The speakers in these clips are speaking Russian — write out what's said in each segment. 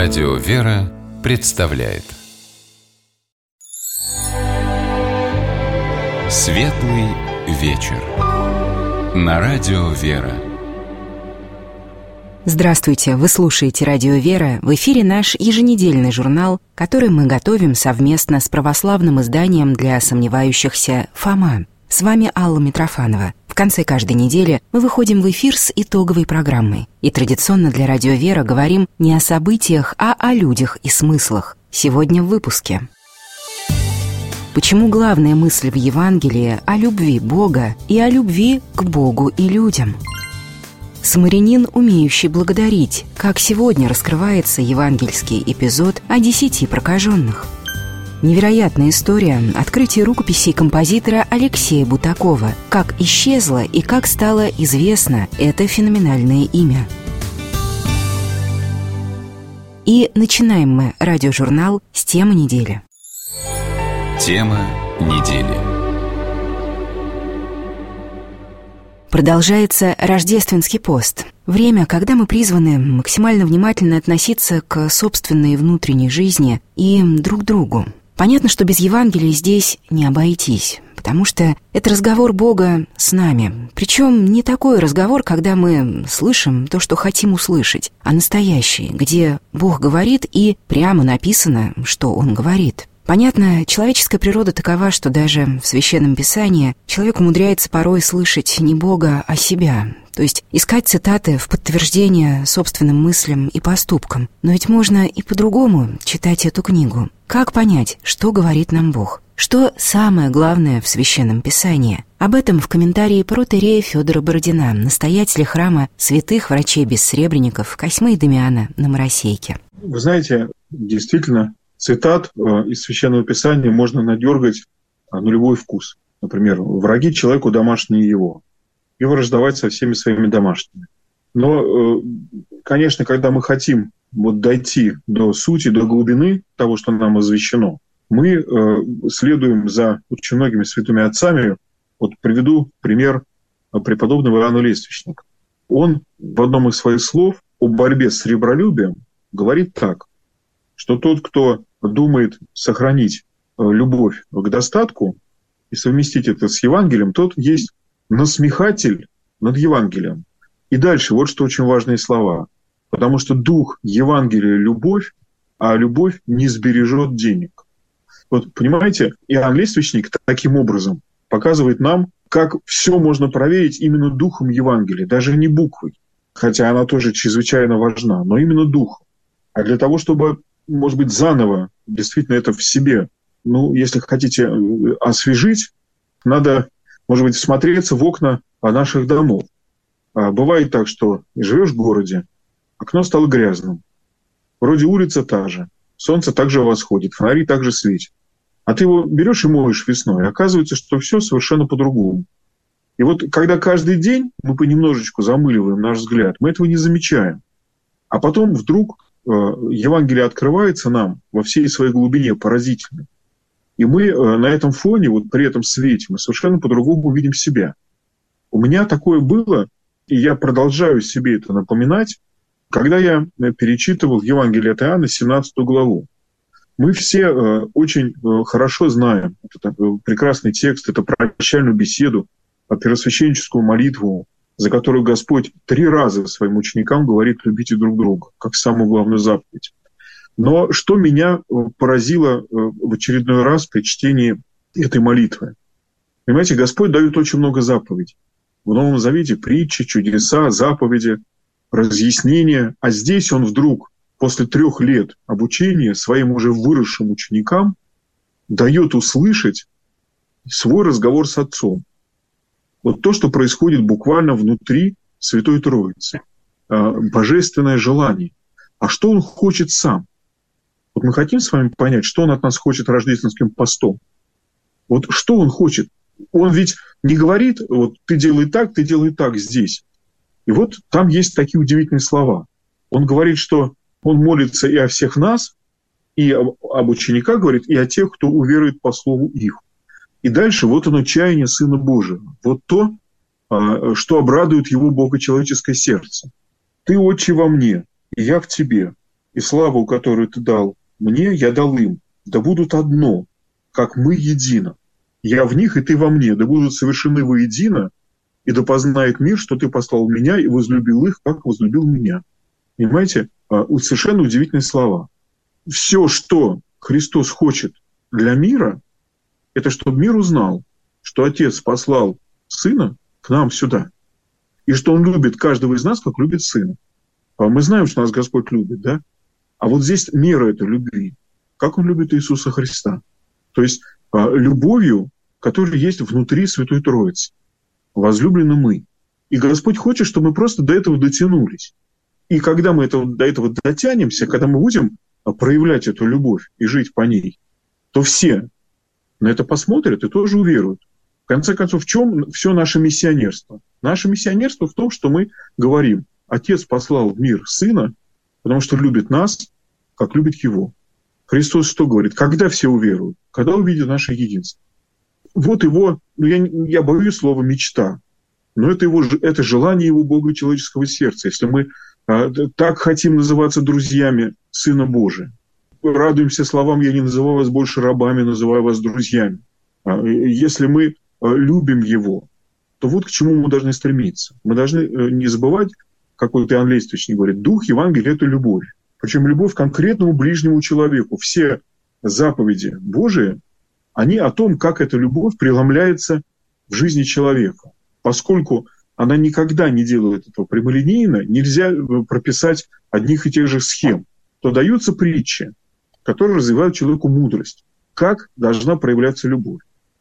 Радио «Вера» представляет Светлый вечер на Радио «Вера». Здравствуйте! Вы слушаете Радио «Вера». В эфире наш еженедельный журнал, который мы готовим совместно с православным изданием для сомневающихся «Фома». С вами Алла Митрофанова. В конце каждой недели мы выходим в эфир с итоговой программой. И традиционно для Радио «Вера» говорим не о событиях, а о людях и смыслах. Сегодня в выпуске. Почему главная мысль в Евангелии о любви Бога и о любви к Богу и людям? Самарянин, умеющий благодарить. Как сегодня раскрывается евангельский эпизод о 10 прокаженных. Невероятная история открытия рукописей композитора Алексея Бутакова. Как исчезло и как стало известно это феноменальное имя. И начинаем мы радиожурнал с темы недели. Тема недели. Продолжается рождественский пост. Время, когда мы призваны максимально внимательно относиться к собственной внутренней жизни и друг к другу. Понятно, что без Евангелия здесь не обойтись, потому что это разговор Бога с нами. Причем не такой разговор, когда мы слышим то, что хотим услышать, а настоящий, где Бог говорит и прямо написано, что Он говорит. Понятно, человеческая природа такова, что даже в Священном Писании человек умудряется порой слышать не Бога, а себя. То есть искать цитаты в подтверждение собственным мыслям и поступкам. Но ведь можно и по-другому читать эту книгу. Как понять, что говорит нам Бог? Что самое главное в Священном Писании? Об этом в комментарии протоиерея Федора Бородина, настоятеля храма святых врачей-бессребренников Косьмы и Дамиана на Моросейке. Вы знаете, действительно, цитат из Священного Писания можно надергать на любой вкус. Например, «Враги человеку домашние его», и враждовать со всеми своими домашними. Но, конечно, когда мы хотим дойти до сути, до глубины того, что нам извещено, мы следуем за очень многими святыми отцами. Приведу пример преподобного Иоанна Лествичника. Он в одном из своих слов о борьбе с сребролюбием говорит так, что тот, кто думает сохранить любовь к достатку и совместить это с Евангелием, тот есть насмехатель над Евангелием. И дальше вот что очень важные слова. Потому что дух Евангелия – любовь, а любовь не сбережет денег. Понимаете, Иоанн Лествичник таким образом показывает нам, как все можно проверить именно духом Евангелия, даже не буквой, хотя она тоже чрезвычайно важна, но именно духом. А для того, чтобы, может быть, заново действительно это в себе, если хотите, освежить, надо, может быть, всмотреться в окна наших домов. Бывает так, что живешь в городе, окно стало грязным. Вроде улица та же, солнце также восходит, фонари также светят. А ты его берешь и моешь весной, оказывается, что все совершенно по-другому. И когда каждый день мы понемножечку замыливаем наш взгляд, мы этого не замечаем. А потом вдруг Евангелие открывается нам во всей своей глубине, поразительно. И мы на этом фоне, при этом свете, мы совершенно по-другому увидим себя. У меня такое было, и я продолжаю себе это напоминать, когда я перечитывал Евангелие от Иоанна, 17 главу. Мы все очень хорошо знаем этот прекрасный текст, это прощальную беседу, первосвященническую молитву, за которую Господь 3 раза своим ученикам говорит: любите друг друга, как самую главную заповедь. Но что меня поразило в очередной раз при чтении этой молитвы? Понимаете, Господь дает очень много заповедей. В Новом Завете притчи, чудеса, заповеди, разъяснения. А здесь Он вдруг, после 3 лет обучения своим уже выросшим ученикам, дает услышать свой разговор с Отцом. То, что происходит буквально внутри Святой Троицы. Божественное желание. А что Он хочет сам? Мы хотим с вами понять, что Он от нас хочет рождественским постом. Что Он хочет? Он ведь не говорит: ты делай так здесь. И там есть такие удивительные слова. Он говорит, что Он молится и о всех нас, и об учениках говорит, и о тех, кто уверует по слову их. И дальше оно чаяние Сына Божьего. То, что обрадует Его богочеловеческое сердце. Ты, Отче, во мне, и я в тебе. И славу, которую ты дал мне, я дал им. Да будут одно, как мы едино. Я в них, и ты во мне. Да будут совершены воедино, и да познает мир, что ты послал меня и возлюбил их, как возлюбил меня». Понимаете? Совершенно удивительные слова. Все, что Христос хочет для мира, это чтобы мир узнал, что Отец послал Сына к нам сюда, и что Он любит каждого из нас, как любит Сына. Мы знаем, что нас Господь любит, да? А вот здесь мера этой любви. Как Он любит Иисуса Христа. То есть любовью, которая есть внутри Святой Троицы. Возлюблены мы. И Господь хочет, чтобы мы просто до этого дотянулись. И когда мы до этого дотянемся, когда мы будем проявлять эту любовь и жить по ней, то все на это посмотрят и тоже уверуют. В конце концов, в чем все наше миссионерство? Наше миссионерство в том, что мы говорим: Отец послал в мир Сына, потому что любит нас, как любит Его. Христос что говорит? Когда все уверуют? Когда увидят наше единство. Вот Его, я боюсь слова «мечта», но это желание Его Бога человеческого сердца. Если мы так хотим называться друзьями Сына Божия, радуемся словам: «Я не называю вас больше рабами, называю вас друзьями». Если мы любим Его, то вот к чему мы должны стремиться. Мы должны не забывать, как вот Иоанн Лествичник говорит, дух Евангелия – это любовь. Причем любовь к конкретному ближнему человеку. Все заповеди Божии, они о том, как эта любовь преломляется в жизни человека. Поскольку она никогда не делает этого прямолинейно, нельзя прописать одних и тех же схем. То даются притчи, которые развивают человеку мудрость, как должна проявляться любовь.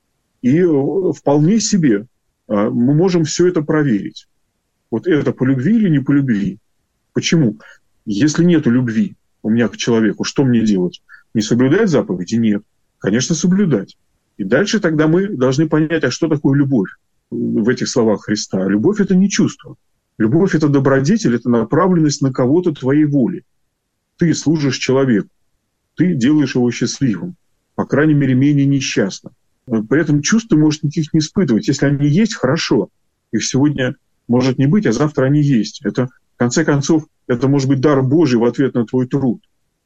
И вполне себе мы можем все это проверить. Вот это по любви или не по любви? Почему? Если нет любви у меня к человеку, что мне делать? Не соблюдать заповеди? Нет. Конечно, соблюдать. И дальше тогда мы должны понять, а что такое любовь в этих словах Христа. Любовь – это не чувство. Любовь – это добродетель, это направленность на кого-то твоей воли. Ты служишь человеку, ты делаешь его счастливым, по крайней мере, менее несчастным. При этом чувств ты можешь никаких не испытывать. Если они есть, хорошо. Их сегодня может не быть, а завтра они есть. Это, в конце концов, это может быть дар Божий в ответ на твой труд.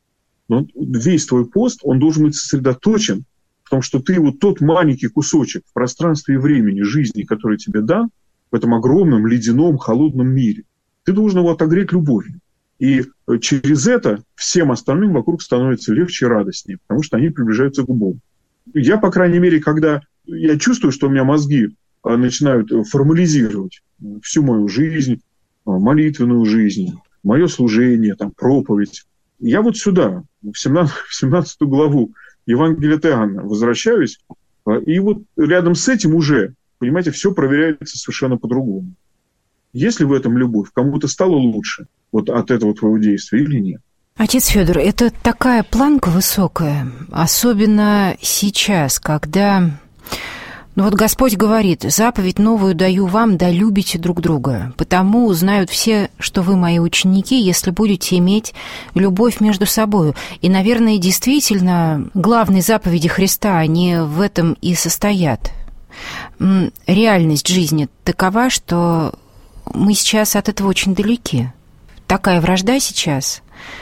Но весь твой пост, он должен быть сосредоточен в том, что ты вот тот маленький кусочек в пространстве и времени жизни, который тебе дан, в этом огромном, ледяном, холодном мире, ты должен его отогреть любовью. И через это всем остальным вокруг становится легче и радостнее, потому что они приближаются к Богу. Я, по крайней мере, когда я чувствую, что у меня мозги начинают формализировать всю мою жизнь, молитвенную жизнь, мое служение, там, проповедь, я вот сюда, в 17 главу Евангелия от Иоанна возвращаюсь, и вот рядом с этим уже, понимаете, все проверяется совершенно по-другому. Есть ли в этом любовь? Кому-то стало лучше вот от этого твоего действия или нет? Отец Федор, это такая планка высокая, особенно сейчас, когда... Ну вот Господь говорит: заповедь новую даю вам, да любите друг друга. Потому узнают все, что вы мои ученики, если будете иметь любовь между собой. И, наверное, действительно, главные заповеди Христа, они в этом и состоят. Реальность жизни такова, что мы сейчас от этого очень далеки. Такая вражда сейчас.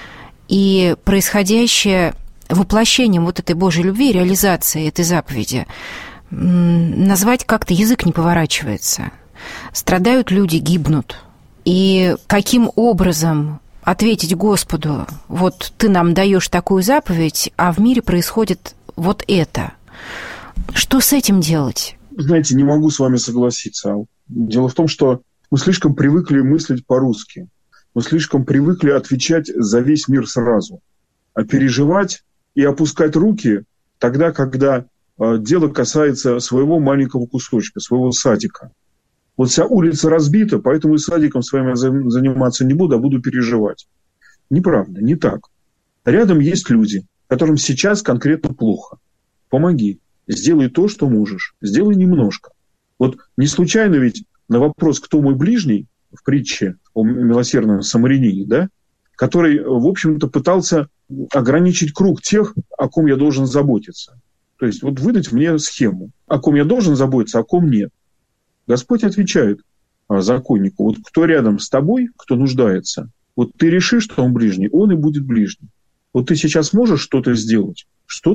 И происходящее воплощением вот этой Божьей любви, реализацией этой заповеди, назвать как-то язык не поворачивается. Страдают люди, гибнут. И каким образом ответить Господу: вот ты нам даешь такую заповедь, а в мире происходит вот это? Что с этим делать? Знаете, не могу с вами согласиться. Дело в том, что мы слишком привыкли мыслить по-русски. Мы слишком привыкли отвечать за весь мир сразу. А переживать и опускать руки тогда, когда дело касается своего маленького кусочка, своего садика. Вот вся улица разбита, поэтому и садиком своим я заниматься не буду, а буду переживать. Неправда, не так. Рядом есть люди, которым сейчас конкретно плохо. Помоги, сделай то, что можешь, сделай немножко. Вот не случайно ведь на вопрос, кто мой ближний, в притче о милосердном самарянине, да, который, в общем-то, пытался ограничить круг тех, о ком я должен заботиться. То есть вот выдать мне схему, о ком я должен заботиться, о ком нет. Господь отвечает законнику: вот кто рядом с тобой, кто нуждается, Вот ты решишь, что он ближний, он и будет ближний. Вот ты сейчас можешь что-то сделать,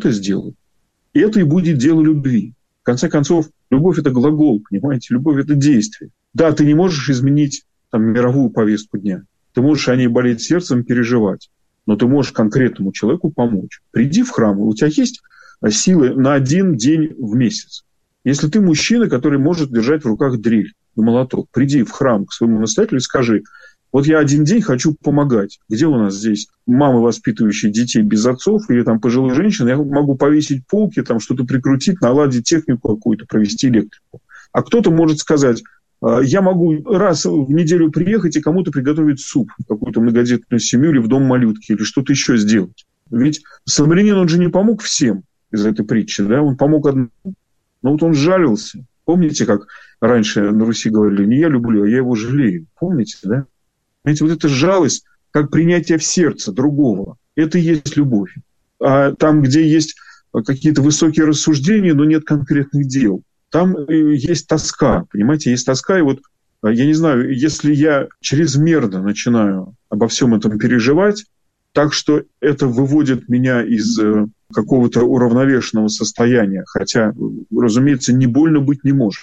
и это и будет дело любви. В конце концов, любовь – это глагол, понимаете? Любовь – это действие. Да, ты не можешь изменить мировую повестку дня. Ты можешь о ней болеть сердцем, переживать. Но ты можешь конкретному человеку помочь. Приди в храм, у тебя есть силы на 1 день в месяц. Если ты мужчина, который может держать в руках дрель и молоток, приди в храм к своему настоятелю и скажи: вот я 1 день хочу помогать. Где у нас здесь мамы, воспитывающие детей без отцов, или пожилые женщины? Я могу повесить полки, что-то прикрутить, наладить технику какую-то, провести электрику. А кто-то может сказать: я могу раз в неделю приехать и кому-то приготовить суп в какую-то многодетную семью или в дом малютки, или что-то еще сделать. Ведь Самарянин, он же не помог всем из этой притчи, да? Он помог одному, но вот он жалился. Помните, как раньше на Руси говорили: не я люблю, а я его жалею. Помните, да? Понимаете, вот эта жалость, как принятие в сердце другого, это и есть любовь. А там, где есть какие-то высокие рассуждения, но нет конкретных дел, там есть тоска, понимаете, есть тоска. И вот, я не знаю, если я чрезмерно начинаю обо всем этом переживать, так что это выводит меня из какого-то уравновешенного состояния, хотя, разумеется, не больно быть не может.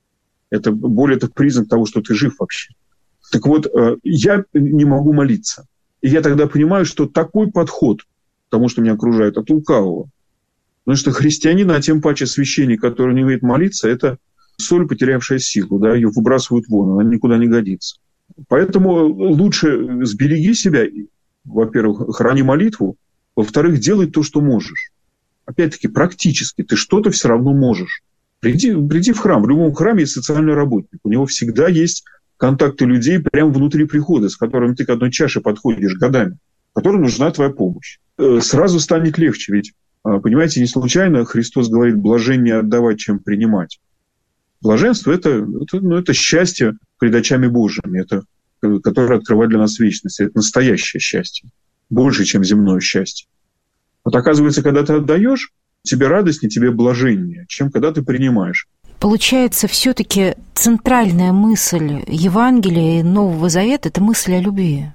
Это боль, это признак того, что ты жив вообще. Так вот, я не могу молиться. И я тогда понимаю, что такой подход к тому, что меня окружает, от лукавого. Потому что христианин, а тем паче священник, который не умеет молиться, это соль, потерявшая силу, да, ее выбрасывают вон, она никуда не годится. Поэтому лучше сбереги себя, во-первых, храни молитву, во-вторых, делай то, что можешь. Опять-таки, практически, ты что-то все равно можешь. Приди в храм, в любом храме есть социальный работник, у него всегда есть контакты людей прямо внутри прихода, с которыми ты к одной чаше подходишь годами, которым нужна твоя помощь. Сразу станет легче, ведь, понимаете, не случайно Христос говорит: блаженнее отдавать, чем принимать. Блаженство – это счастье пред очами Божьими, это, которое открывает для нас вечность. Это настоящее счастье, больше, чем земное счастье. Вот оказывается, когда ты отдаешь, тебе радостнее, тебе блаженнее, чем когда ты принимаешь. Получается, все-таки центральная мысль Евангелия и Нового Завета – это мысль о любви.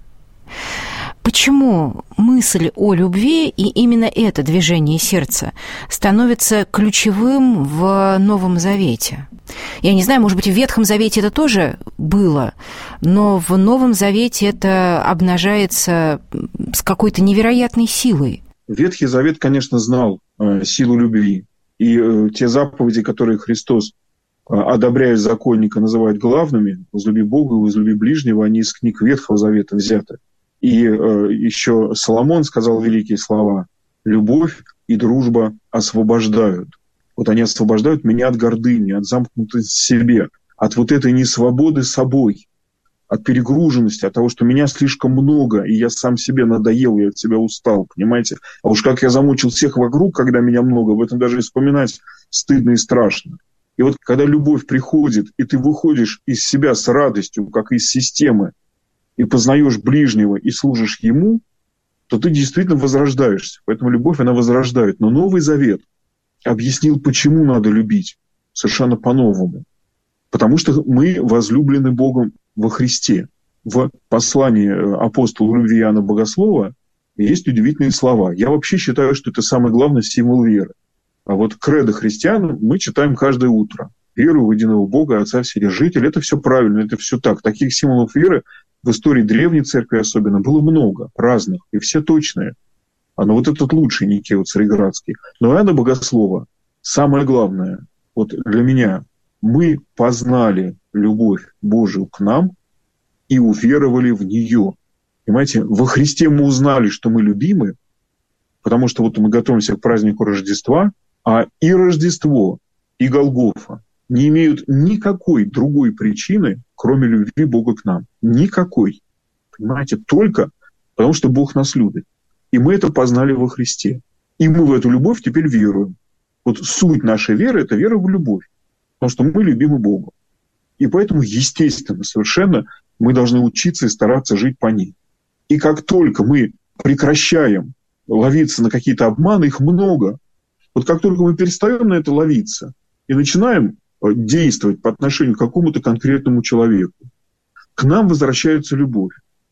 Почему мысль о любви и именно это движение сердца становится ключевым в Новом Завете? Я не знаю, может быть, в Ветхом Завете это тоже было, но в Новом Завете это обнажается с какой-то невероятной силой. Ветхий Завет, конечно, знал силу любви. И те заповеди, которые Христос, одобряя законника, называет главными: возлюби Бога и возлюби ближнего, они из книг Ветхого Завета взяты. И еще Соломон сказал великие слова: любовь и дружба освобождают. Вот они освобождают меня от гордыни, от замкнутости в себе, от вот этой несвободы собой, от перегруженности, от того, что меня слишком много, и я сам себе надоел, я от себя устал, понимаете? А уж как я замучил всех вокруг, когда меня много, в этом даже и вспоминать стыдно и страшно. И вот когда любовь приходит, и ты выходишь из себя с радостью, как из системы, и познаешь ближнего, и служишь ему, то ты действительно возрождаешься. Поэтому любовь, она возрождает. Но Новый Завет объяснил, почему надо любить совершенно по-новому. Потому что мы возлюблены Богом во Христе. В послании апостола любви Иоанна Богослова есть удивительные слова. Я вообще считаю, что это самый главный символ веры. А вот кредо христиан мы читаем каждое утро. Верую в единого Бога, Отца Вседержителя. Это все правильно, это все так. Таких символов веры в истории Древней Церкви особенно было много, разных, и все точные. Но вот этот лучший, Никей Цареградский. Но Иоанна Богослова самое главное, вот для меня, мы познали любовь Божию к нам и уверовали в нее. Понимаете, во Христе мы узнали, что мы любимы, потому что вот мы готовимся к празднику Рождества, а и Рождество, и Голгофа не имеют никакой другой причины, кроме любви Бога к нам. Никакой. Понимаете, только потому что Бог нас любит. И мы это познали во Христе. И мы в эту любовь теперь веруем. Вот суть нашей веры – это вера в любовь. Потому что мы любимы Богом. И поэтому, естественно, совершенно мы должны учиться и стараться жить по ней. И как только мы прекращаем ловиться на какие-то обманы, их много. Вот как только мы перестаем на это ловиться и начинаем действовать по отношению к какому-то конкретному человеку, к нам возвращается любовь.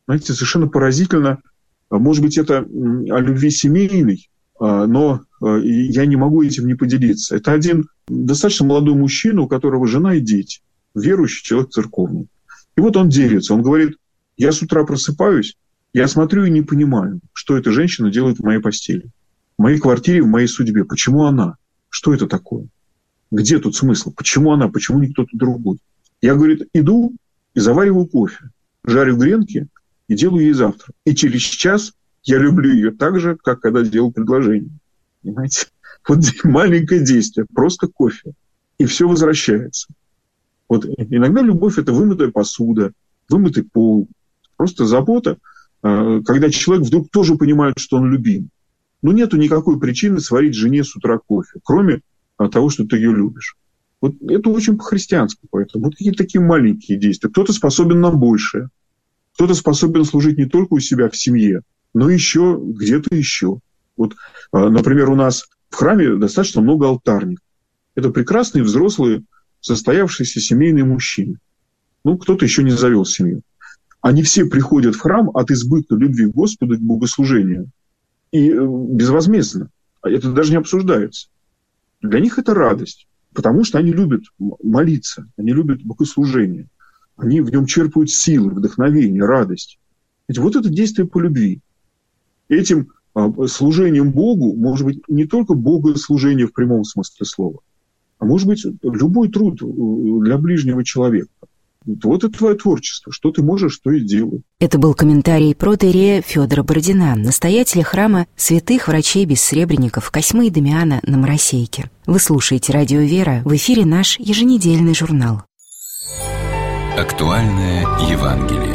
Знаете, совершенно поразительно. Может быть, это о любви семейной, но я не могу этим не поделиться. Это один достаточно молодой мужчина, у которого жена и дети, верующий человек церковный. И вот он делится, он говорит: я с утра просыпаюсь, я смотрю и не понимаю, что эта женщина делает в моей постели, в моей квартире, в моей судьбе. Почему она? Что это такое? Где тут смысл? Почему она? Почему не кто-то другой? Я, говорит, иду и завариваю кофе, жарю гренки и делаю ей завтрак. И через час я люблю ее так же, как когда делал предложение. Понимаете? Вот маленькое действие, просто кофе. И все возвращается. Вот иногда любовь – это вымытая посуда, вымытый пол. Просто забота, когда человек вдруг тоже понимает, что он любим. Но нету никакой причины сварить жене с утра кофе, кроме того, что ты ее любишь. Вот это очень по-христиански. Поэтому вот какие-то такие маленькие действия. Кто-то способен на большее. Кто-то способен служить не только у себя в семье, но еще где-то еще. Вот, например, у нас в храме достаточно много алтарников. Это прекрасные взрослые, состоявшиеся семейные мужчины. Ну, кто-то еще не завел семью. Они все приходят в храм от избытка любви к Господу, к богослужению. И безвозмездно. Это даже не обсуждается. Для них это радость. Потому что они любят молиться, они любят богослужение. Они в нем черпают силы, вдохновение, радость. Ведь вот это действие по любви. Этим служением Богу может быть не только богослужение в прямом смысле слова, а может быть любой труд для ближнего человека. Вот это твое творчество. Что ты можешь, что и делай. Это был комментарий протоиерея Федора Бородина, настоятеля храма святых врачей-бессребренников Косьмы и Дамиана на Моросейке. Вы слушаете «Радио Вера», в эфире наш еженедельный журнал. Актуальное Евангелие.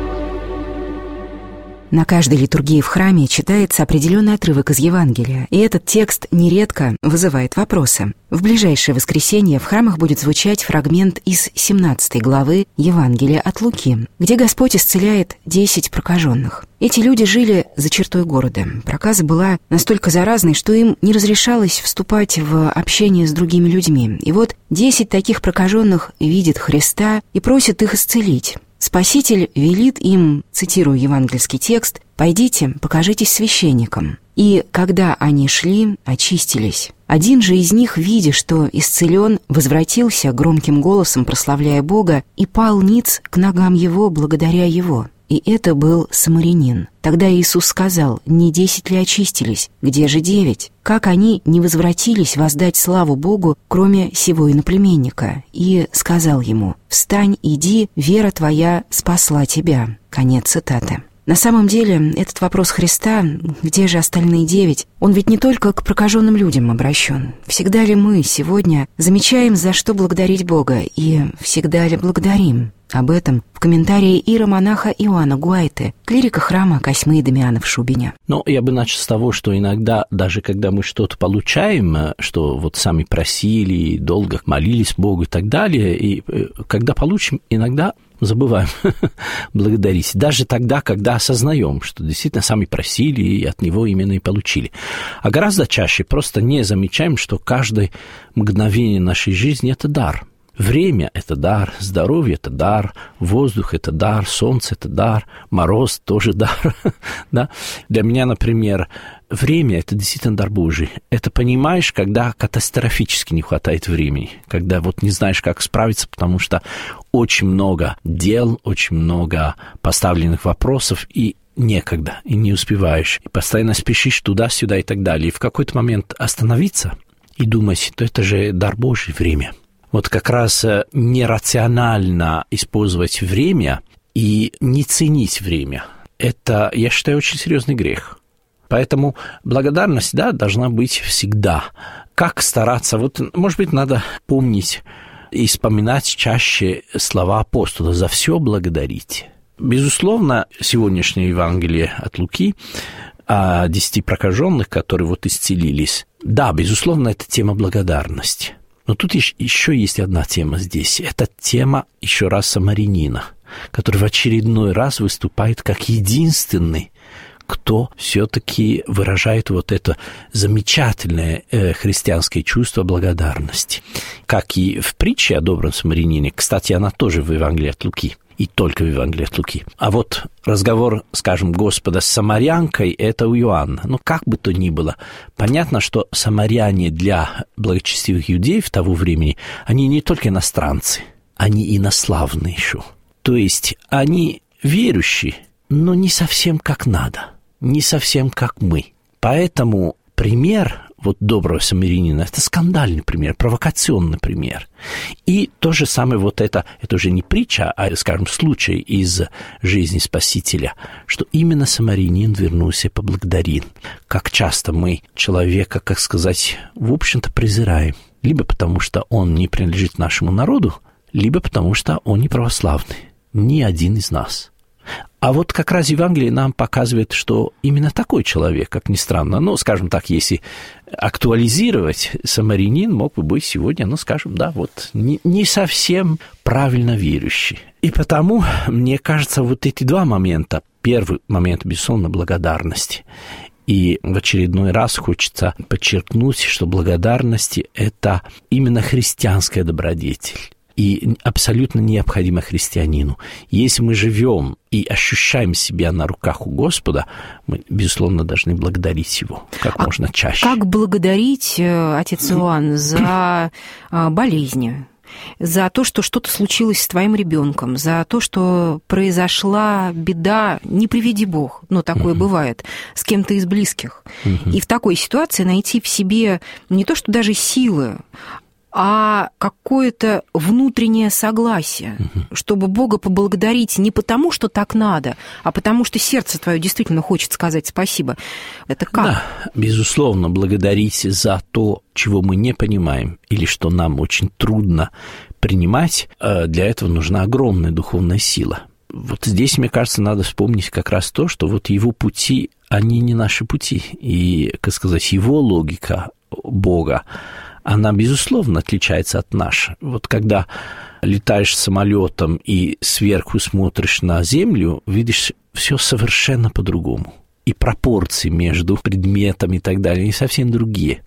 На каждой литургии в храме читается определенный отрывок из Евангелия, и этот текст нередко вызывает вопросы. В ближайшее воскресенье в храмах будет звучать фрагмент из 17 главы Евангелия от Луки, где Господь исцеляет 10 прокаженных. Эти люди жили за чертой города. Проказа была настолько заразной, что им не разрешалось вступать в общение с другими людьми. И вот 10 таких прокаженных видят Христа и просят их исцелить. Спаситель велит им, цитирую евангельский текст, «Пойдите, покажитесь священникам». И когда они шли, очистились. Один же из них, видя, что исцелен, возвратился громким голосом, прославляя Бога, и пал ниц к ногам его, благодаря его. И это был самарянин. Тогда Иисус сказал: «Не 10 ли очистились? Где же 9? Как они не возвратились воздать славу Богу, кроме сего иноплеменника?» И сказал ему: «Встань, иди, вера твоя спасла тебя». Конец цитаты. На самом деле, этот вопрос Христа, где же остальные 9, он ведь не только к прокаженным людям обращен. Всегда ли мы сегодня замечаем, за что благодарить Бога, и всегда ли благодарим? Об этом в комментарии иеромонаха Иоанна Гуайты, клирика храма Косьмы и Дамиана в Шубине. Но я бы начал с того, что иногда, даже когда мы что-то получаем, что вот сами просили, долго молились Богу и так далее, и когда получим, иногда забываем благодарить. Даже тогда, когда осознаем, что действительно сами просили и от Него именно и получили. А гораздо чаще просто не замечаем, что каждое мгновение нашей жизни – это дар. Время – это дар, здоровье – это дар, воздух – это дар, солнце – это дар, мороз – тоже дар. Да? Для меня, например, время – это действительно дар Божий. Это понимаешь, когда катастрофически не хватает времени, когда вот не знаешь, как справиться, потому что очень много дел, очень много поставленных вопросов, и некогда, и не успеваешь, и постоянно спешишь туда-сюда и так далее. И в какой-то момент остановиться и думать, то это же дар Божий, время. Вот как раз нерационально использовать время и не ценить время. Это, я считаю, очень серьезный грех. Поэтому благодарность, да, должна быть всегда. Как стараться? Вот, может быть, надо помнить и вспоминать чаще слова апостола: «За все благодарите». Безусловно, сегодняшнее Евангелие от Луки о 10 прокаженных, которые вот исцелились, да, безусловно, это тема благодарности. Но тут еще есть одна тема здесь. Это тема, еще раз, самарянина, который в очередной раз выступает как единственный, кто все-таки выражает вот это замечательное христианское чувство благодарности. Как и в притче о добром самарянине, кстати, она тоже в Евангелии от Луки. и только в Евангелии от Луки. А вот разговор, скажем, Господа с самарянкой, это у Иоанна. Но как бы то ни было, понятно, что самаряне для благочестивых иудеев того времени, они не только иностранцы, они инославные еще. То есть они верующие, но не совсем как надо, не совсем как мы. Поэтому пример вот доброго самарянина – это скандальный пример, провокационный пример. И то же самое вот это уже не притча, а, скажем, случай из жизни Спасителя, что именно самарянин вернулся и поблагодарил. Как часто мы человека, как сказать, в общем-то презираем, либо потому что он не принадлежит нашему народу, либо потому что он не православный, ни один из нас. А вот как раз Евангелие нам показывает, что именно такой человек, как ни странно, ну, скажем так, если актуализировать, самарянин мог бы быть сегодня, ну, скажем, да, вот не совсем правильно верующий. И потому, мне кажется, вот эти два момента. Первый момент, безусловно, благодарности. И в очередной раз хочется подчеркнуть, что благодарность – это именно христианская добродетель. И абсолютно необходимо христианину. Если мы живем и ощущаем себя на руках у Господа, мы, безусловно, должны благодарить Его как можно чаще. Как благодарить, отец Иоанн, за болезни, за то, что что-то случилось с твоим ребенком, за то, что произошла беда, не приведи Бог, но такое бывает, с кем-то из близких. И в такой ситуации найти в себе не то, что даже силы, а какое-то внутреннее согласие, чтобы Бога поблагодарить не потому, что так надо, а потому, что сердце твое действительно хочет сказать спасибо. Это как? Да, безусловно, благодарить за то, чего мы не понимаем, или что нам очень трудно принимать, для этого нужна огромная духовная сила. Вот здесь, мне кажется, надо вспомнить как раз то, что вот Его пути, они не наши пути. И, как сказать, Его логика Бога, она, безусловно, отличается от нашей. Вот когда летаешь самолетом и сверху смотришь на землю, видишь все совершенно по-другому. И пропорции между предметами и так далее, они совсем другие.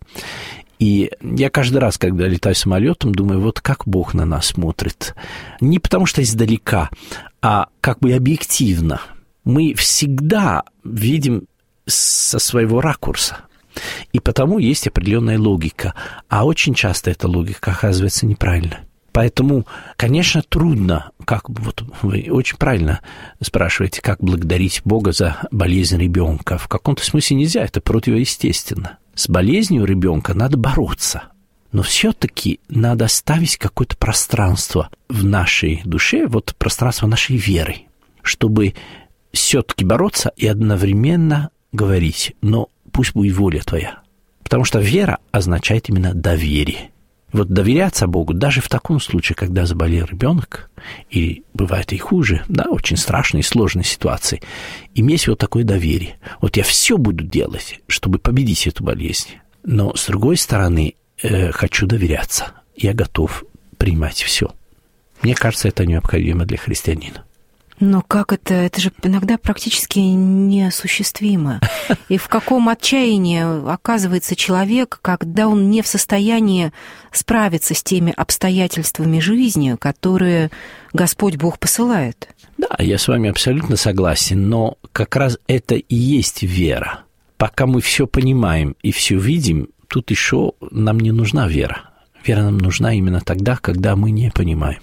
И я каждый раз, когда летаю самолетом, думаю, вот как Бог на нас смотрит. Не потому что издалека, а как бы объективно. Мы всегда видим со своего ракурса. И потому есть определенная логика. А очень часто эта логика оказывается неправильной. Поэтому, конечно, трудно, как вот вы очень правильно спрашиваете, как благодарить Бога за болезнь ребенка. В каком-то смысле нельзя, это противоестественно. С болезнью ребенка надо бороться. Но все-таки надо оставить какое-то пространство в нашей душе, вот пространство нашей веры, чтобы все-таки бороться и одновременно говорить, но пусть будет воля твоя. Потому что вера означает именно доверие. Вот доверяться Богу даже в таком случае, когда заболел ребенок, и бывает и хуже, да, очень страшные и сложные ситуации, иметь вот такое доверие. Вот я все буду делать, чтобы победить эту болезнь. Но, с другой стороны, хочу доверяться. Я готов принимать все. Мне кажется, это необходимо для христианина. Но как это? Это же иногда практически неосуществимо. И в каком отчаянии оказывается человек, когда он не в состоянии справиться с теми обстоятельствами жизни, которые Господь Бог посылает? Да, я с вами абсолютно согласен, но как раз это и есть вера. Пока мы все понимаем и все видим, тут еще нам не нужна вера. Вера нам нужна именно тогда, когда мы не понимаем.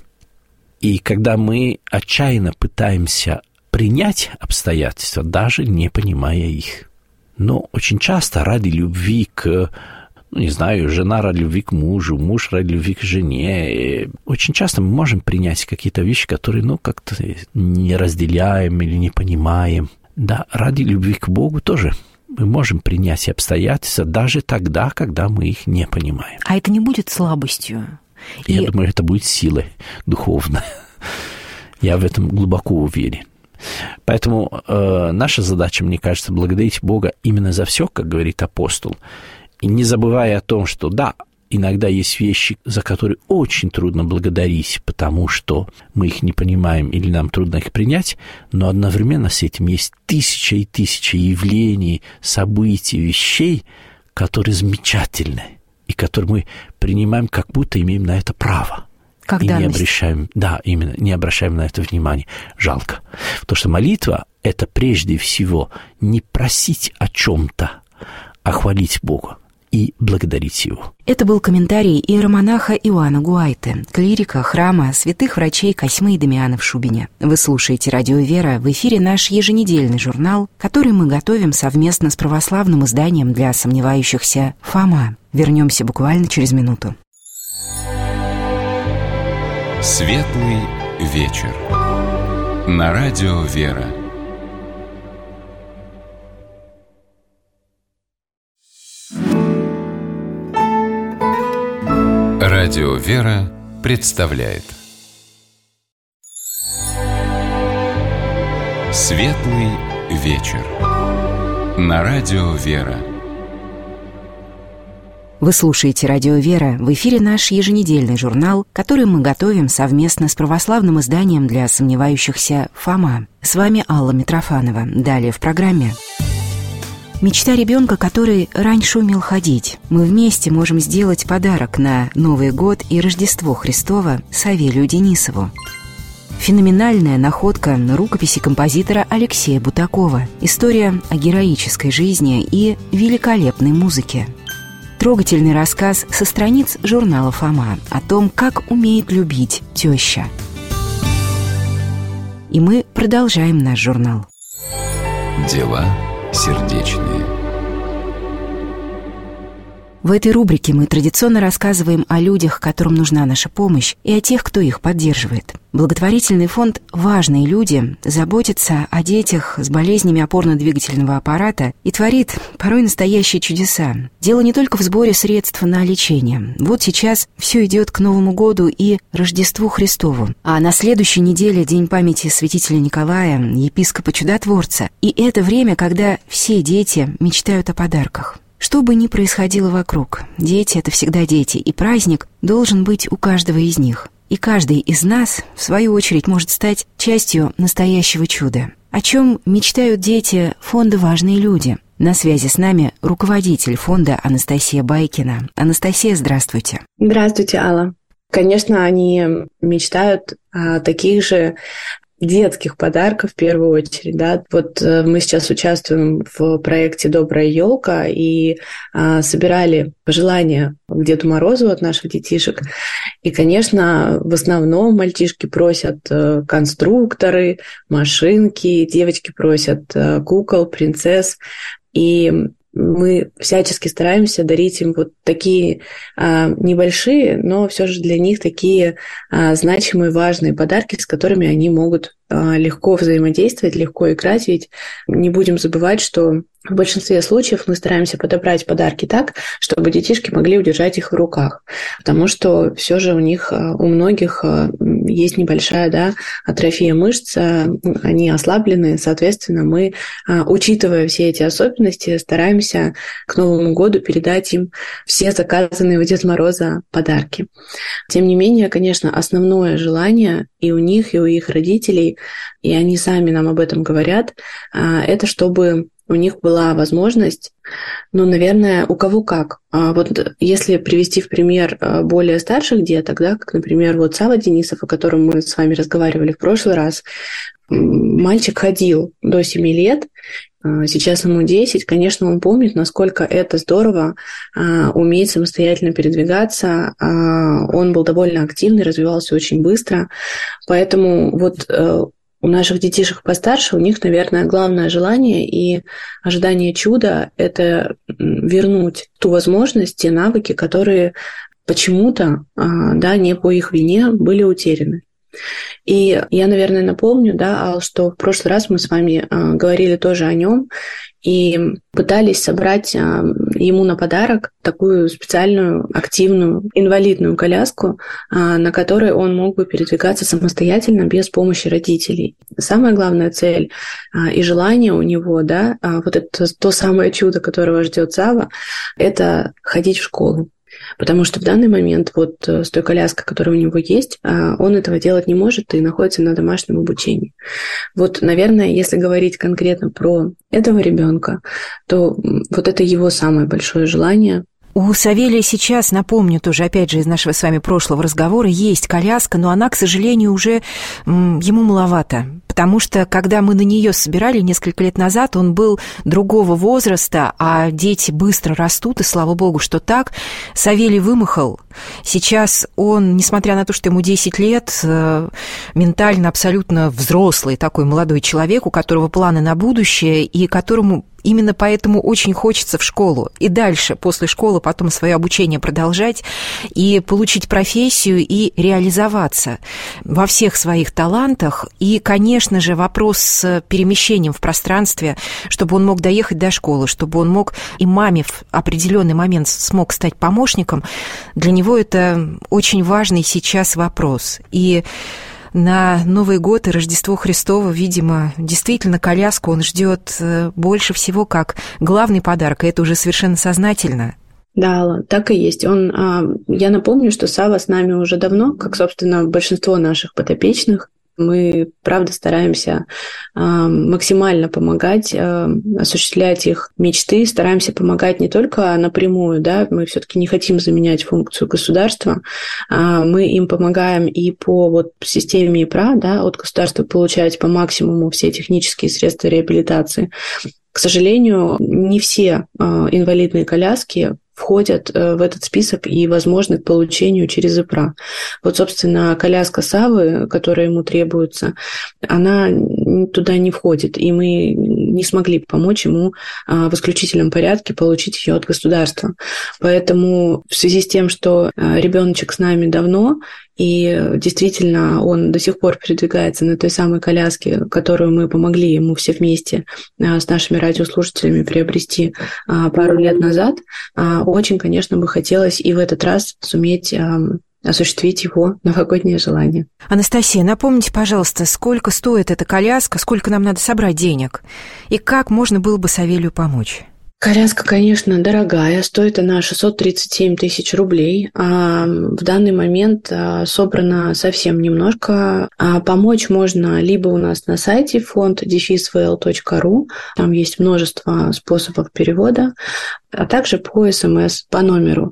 И когда мы отчаянно пытаемся принять обстоятельства, даже не понимая их. Но очень часто ради любви к, не знаю, жена ради любви к мужу, муж ради любви к жене, очень часто мы можем принять какие-то вещи, которые, как-то не разделяем или не понимаем. Да, ради любви к Богу тоже мы можем принять обстоятельства даже тогда, когда мы их не понимаем. А это не будет слабостью? Я думаю, это будет силой духовной. Я в этом глубоко уверен. Поэтому наша задача, мне кажется, благодарить Бога именно за все, как говорит апостол. И не забывая о том, что да, иногда есть вещи, за которые очень трудно благодарить, потому что мы их не понимаем или нам трудно их принять, но одновременно с этим есть тысячи и тысячи явлений, событий, вещей, которые замечательны, и которые мы принимаем, как будто имеем на это право. Как и данность. не обращаем на это внимания. Жалко. Потому что молитва – это прежде всего не просить о чем-то, а хвалить Бога и благодарить Его. Это был комментарий иеромонаха Иоанна Гуайты, клирика храма святых врачей Косьмы и Дамиана в Шубине. Вы слушаете «Радио Вера», в эфире наш еженедельный журнал, который мы готовим совместно с православным изданием для сомневающихся «Фома». Вернемся буквально через минуту. Светлый вечер. На радио Вера. Радио Вера представляет Светлый вечер. На радио Вера. Вы слушаете «Радио Вера», в эфире наш еженедельный журнал, который мы готовим совместно с православным изданием для сомневающихся «Фома». С вами Алла Митрофанова. Далее в программе. Мечта ребенка, который раньше умел ходить. Мы вместе можем сделать подарок на Новый год и Рождество Христово Савелию Денисову. Феноменальная находка рукописи композитора Алексея Бутакова. История о героической жизни и великолепной музыке. Трогательный рассказ со страниц журнала «Фома» о том, как умеет любить теща. И мы продолжаем наш журнал. Дела сердечные. В этой рубрике мы традиционно рассказываем о людях, которым нужна наша помощь, и о тех, кто их поддерживает. Благотворительный фонд «Важные люди» заботится о детях с болезнями опорно-двигательного аппарата и творит порой настоящие чудеса. Дело не только в сборе средств на лечение. Вот сейчас все идет к Новому году и Рождеству Христову. А на следующей неделе День памяти святителя Николая, епископа Чудотворца. И это время, когда все дети мечтают о подарках. Что бы ни происходило вокруг, дети — это всегда дети, и праздник должен быть у каждого из них. И каждый из нас, в свою очередь, может стать частью настоящего чуда. О чем мечтают дети фонда «Важные люди». На связи с нами руководитель фонда Анастасия Байкина. Анастасия, здравствуйте. Здравствуйте, Алла. Конечно, они мечтают о таких же детских подарков в первую очередь, да. Вот мы сейчас участвуем в проекте «Добрая елка» и собирали пожелания к Деду Морозу от наших детишек. И, конечно, в основном мальчишки просят конструкторы, машинки, девочки просят кукол, принцесс. И мы всячески стараемся дарить им вот такие небольшие, но все же для них такие значимые, важные подарки, с которыми они могут легко взаимодействовать, легко играть. Ведь не будем забывать, что в большинстве случаев мы стараемся подобрать подарки так, чтобы детишки могли удержать их в руках. Потому что все же у них, у многих есть небольшая, да, атрофия мышц, они ослаблены. Соответственно, мы, учитывая все эти особенности, стараемся к Новому году передать им все заказанные у Деда Мороза подарки. Тем не менее, конечно, основное желание и у них, и у их родителей, и они сами нам об этом говорят, это чтобы у них была возможность, наверное, у кого как. Вот если привести в пример более старших деток, да, как, например, вот Сава Денисов, о котором мы с вами разговаривали в прошлый раз, мальчик ходил до 7 лет, сейчас ему 10, конечно, он помнит, насколько это здорово уметь самостоятельно передвигаться. Он был довольно активный, развивался очень быстро, поэтому вот у наших детишек постарше, у них, наверное, главное желание и ожидание чуда – это вернуть ту возможность, те навыки, которые почему-то, да, не по их вине были утеряны. И я, наверное, напомню, да, Ал, что в прошлый раз мы с вами говорили тоже о нем и пытались собрать ему на подарок такую специальную, активную, инвалидную коляску, на которой он мог бы передвигаться самостоятельно без помощи родителей. Самая главная цель и желание у него, да, вот это то самое чудо, которого ждет Сава, это ходить в школу. Потому что в данный момент вот с той коляской, которая у него есть, он этого делать не может и находится на домашнем обучении. Вот, наверное, если говорить конкретно про этого ребенка, то вот это его самое большое желание У Савелия сейчас, напомню, тоже, опять же, из нашего с вами прошлого разговора, есть коляска, но она, к сожалению, уже ему маловато. Потому что, когда мы на нее собирали несколько лет назад, он был другого возраста, а дети быстро растут, и слава богу, что так. Савелий вымахал. Сейчас он, несмотря на то, что ему 10 лет, ментально абсолютно взрослый такой молодой человек, у которого планы на будущее, и которому именно поэтому очень хочется в школу. И дальше, после школы, потом свое обучение продолжать и получить профессию и реализоваться во всех своих талантах. И, конечно же, вопрос с перемещением в пространстве, чтобы он мог доехать до школы, чтобы он мог и маме в определенный момент смог стать помощником, для него это очень важный сейчас вопрос. И на Новый год и Рождество Христово, видимо, действительно коляску он ждет больше всего как главный подарок, и это уже совершенно сознательно. Да, так и есть. Я напомню, что Сава с нами уже давно, как, собственно, большинство наших подопечных. Мы, правда, стараемся максимально помогать, осуществлять их мечты, стараемся помогать не только напрямую, да, мы все-таки не хотим заменять функцию государства, мы им помогаем и по системе ИПРА, да, от государства получать по максимуму все технические средства реабилитации. К сожалению, не все инвалидные коляски входят в этот список и возможны к получению через ИПРА. Собственно, коляска Савы, которая ему требуется, она туда не входит, и мы не смогли помочь ему в исключительном порядке получить ее от государства. Поэтому в связи с тем, что ребеночек с нами давно, и действительно он до сих пор передвигается на той самой коляске, которую мы помогли ему все вместе с нашими радиослушателями приобрести пару лет назад, очень, конечно, бы хотелось и в этот раз суметь осуществить его новогоднее желание. Анастасия, напомните, пожалуйста, сколько стоит эта коляска, сколько нам надо собрать денег, и как можно было бы Савелию помочь? Коляска, конечно, дорогая, стоит она 637 тысяч рублей. В данный момент собрано совсем немножко. Помочь можно либо у нас на сайте fond-vl.ru, там есть множество способов перевода, а также по СМС по номеру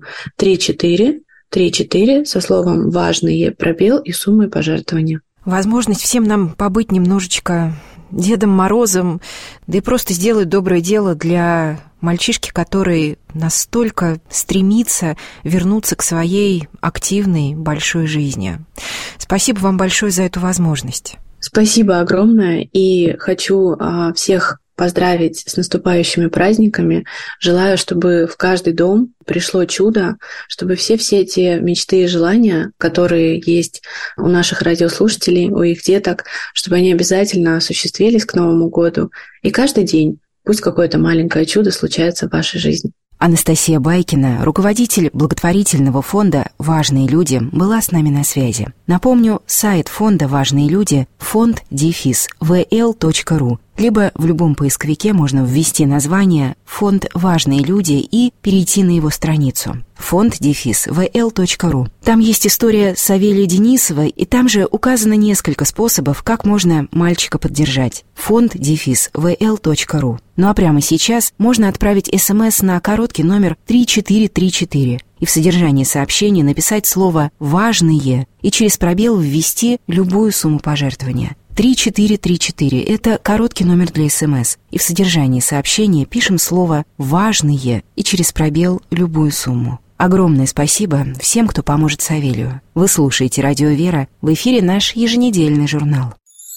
3434 со словом «важные» пробел и суммой пожертвования. Возможность всем нам побыть немножечко Дедом Морозом, да и просто сделать доброе дело для мальчишки, который настолько стремится вернуться к своей активной большой жизни. Спасибо вам большое за эту возможность. Спасибо огромное, и хочу всех поздравить с наступающими праздниками. Желаю, чтобы в каждый дом пришло чудо, чтобы все эти мечты и желания, которые есть у наших радиослушателей, у их деток, чтобы они обязательно осуществились к Новому году. И каждый день пусть какое-то маленькое чудо случается в вашей жизни. Анастасия Байкина, руководитель благотворительного фонда «Важные люди», была с нами на связи. Напомню, сайт фонда «Важные люди» — fond-vl.ru, либо в любом поисковике можно ввести название «Фонд «Важные люди» и перейти на его страницу fond-vl.ru. Там есть история Савелия Денисова, и там же указано несколько способов, как можно мальчика поддержать. fond-vl.ru. Ну а прямо сейчас можно отправить СМС на короткий номер 3434 и в содержании сообщения написать слово «важные» и через пробел ввести любую сумму пожертвования. 3434 – это короткий номер для СМС. И в содержании сообщения пишем слово «важные» и через пробел любую сумму. Огромное спасибо всем, кто поможет Савелию. Вы слушаете «Радио Вера», в эфире наш еженедельный журнал.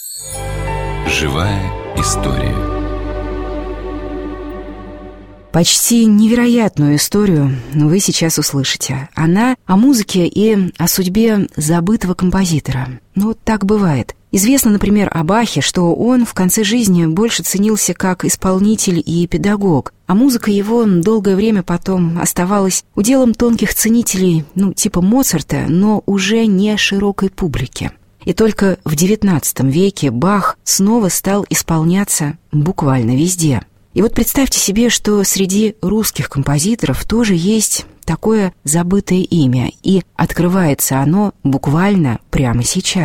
Живая история. Почти невероятную историю вы сейчас услышите. Она о музыке и о судьбе забытого композитора. Так бывает. Известно, например, о Бахе, что он в конце жизни больше ценился как исполнитель и педагог, а музыка его долгое время потом оставалась уделом тонких ценителей, типа Моцарта, но уже не широкой публики. И только в XIX веке Бах снова стал исполняться буквально везде. И представьте себе, что среди русских композиторов тоже есть такое забытое имя, и открывается оно буквально прямо сейчас.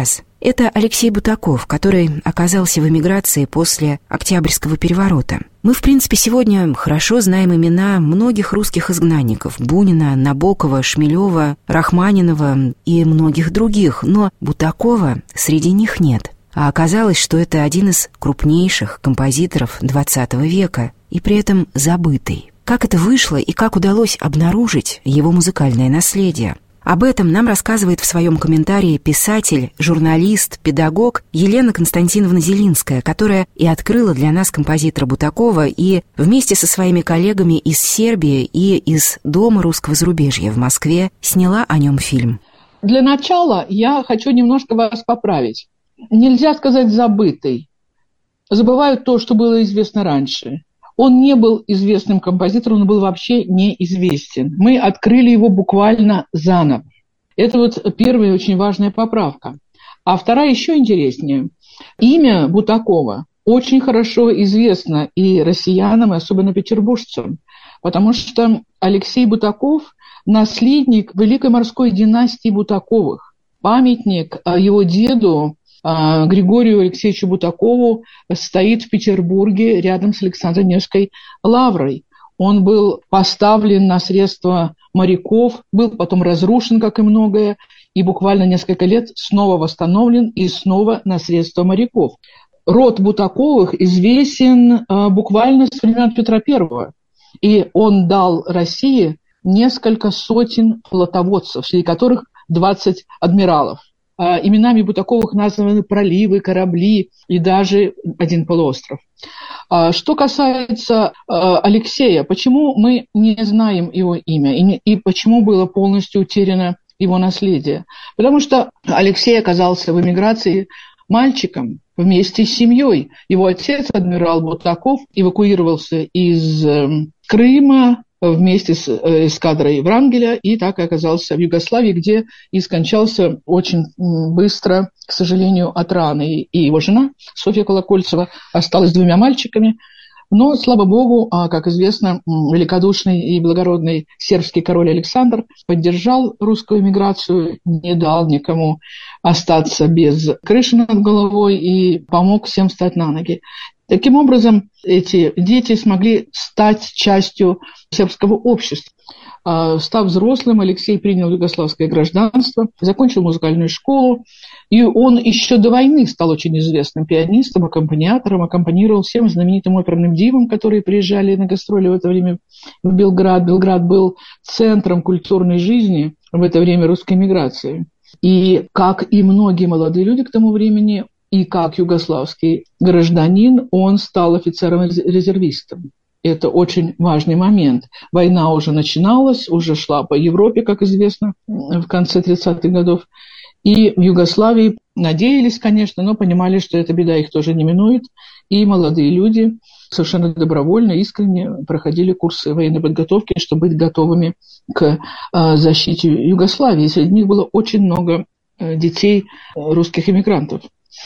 Это Алексей Бутаков, который оказался в эмиграции после Октябрьского переворота. Мы, в принципе, сегодня хорошо знаем имена многих русских изгнанников: Бунина, Набокова, Шмелева, Рахманинова и многих других, но Бутакова среди них нет. А оказалось, что это один из крупнейших композиторов XX века, и при этом забытый. Как это вышло и как удалось обнаружить его музыкальное наследие? Об этом нам рассказывает в своем комментарии писатель, журналист, педагог Елена Константиновна Зелинская, которая и открыла для нас композитора Бутакова и вместе со своими коллегами из Сербии и из Дома русского зарубежья в Москве сняла о нем фильм. Для начала я хочу немножко вас поправить. Нельзя сказать забытый. Забывают то, что было известно раньше. Он не был известным композитором, он был вообще неизвестен. Мы открыли его буквально заново. Это вот первая очень важная поправка. А вторая еще интереснее. Имя Бутакова очень хорошо известно и россиянам, и особенно петербуржцам, потому что Алексей Бутаков – наследник великой морской династии Бутаковых. Памятник его деду Григорию Алексеевичу Бутакову стоит в Петербурге рядом с Александро-Невской лаврой. Он был поставлен на средства моряков, был потом разрушен, как и многое, и буквально несколько лет снова восстановлен и снова на средства моряков. Род Бутаковых известен буквально с времен Петра I, и он дал России несколько сотен флотоводцев, среди которых 20 адмиралов. Именами Бутаковых названы проливы, корабли и даже один полуостров. Что касается Алексея, почему мы не знаем его имя и почему было полностью утеряно его наследие? Потому что Алексей оказался в эмиграции мальчиком вместе с семьей. Его отец, адмирал Бутаков, эвакуировался из Крыма вместе с эскадрой Врангеля и так и оказался в Югославии, где и скончался очень быстро, к сожалению, от раны. И его жена Софья Колокольцева осталась с 2 мальчиками. Но, слава богу, как известно, великодушный и благородный сербский король Александр поддержал русскую эмиграцию, не дал никому остаться без крыши над головой и помог всем встать на ноги. Таким образом, эти дети смогли стать частью сербского общества. Став взрослым, Алексей принял югославское гражданство, закончил музыкальную школу, и он еще до войны стал очень известным пианистом, аккомпаниатором, аккомпанировал всем знаменитым оперным дивам, которые приезжали на гастроли в это время в Белград. Белград был центром культурной жизни в это время русской эмиграции. И, как и многие молодые люди к тому времени, и как югославский гражданин, он стал офицером-резервистом. Это очень важный момент. Война уже начиналась, уже шла по Европе, как известно, в конце 30-х годов. И в Югославии надеялись, конечно, но понимали, что эта беда их тоже не минует. И молодые люди совершенно добровольно, искренне проходили курсы военной подготовки, чтобы быть готовыми к защите Югославии. Среди них было очень много детей русских эмигрантов.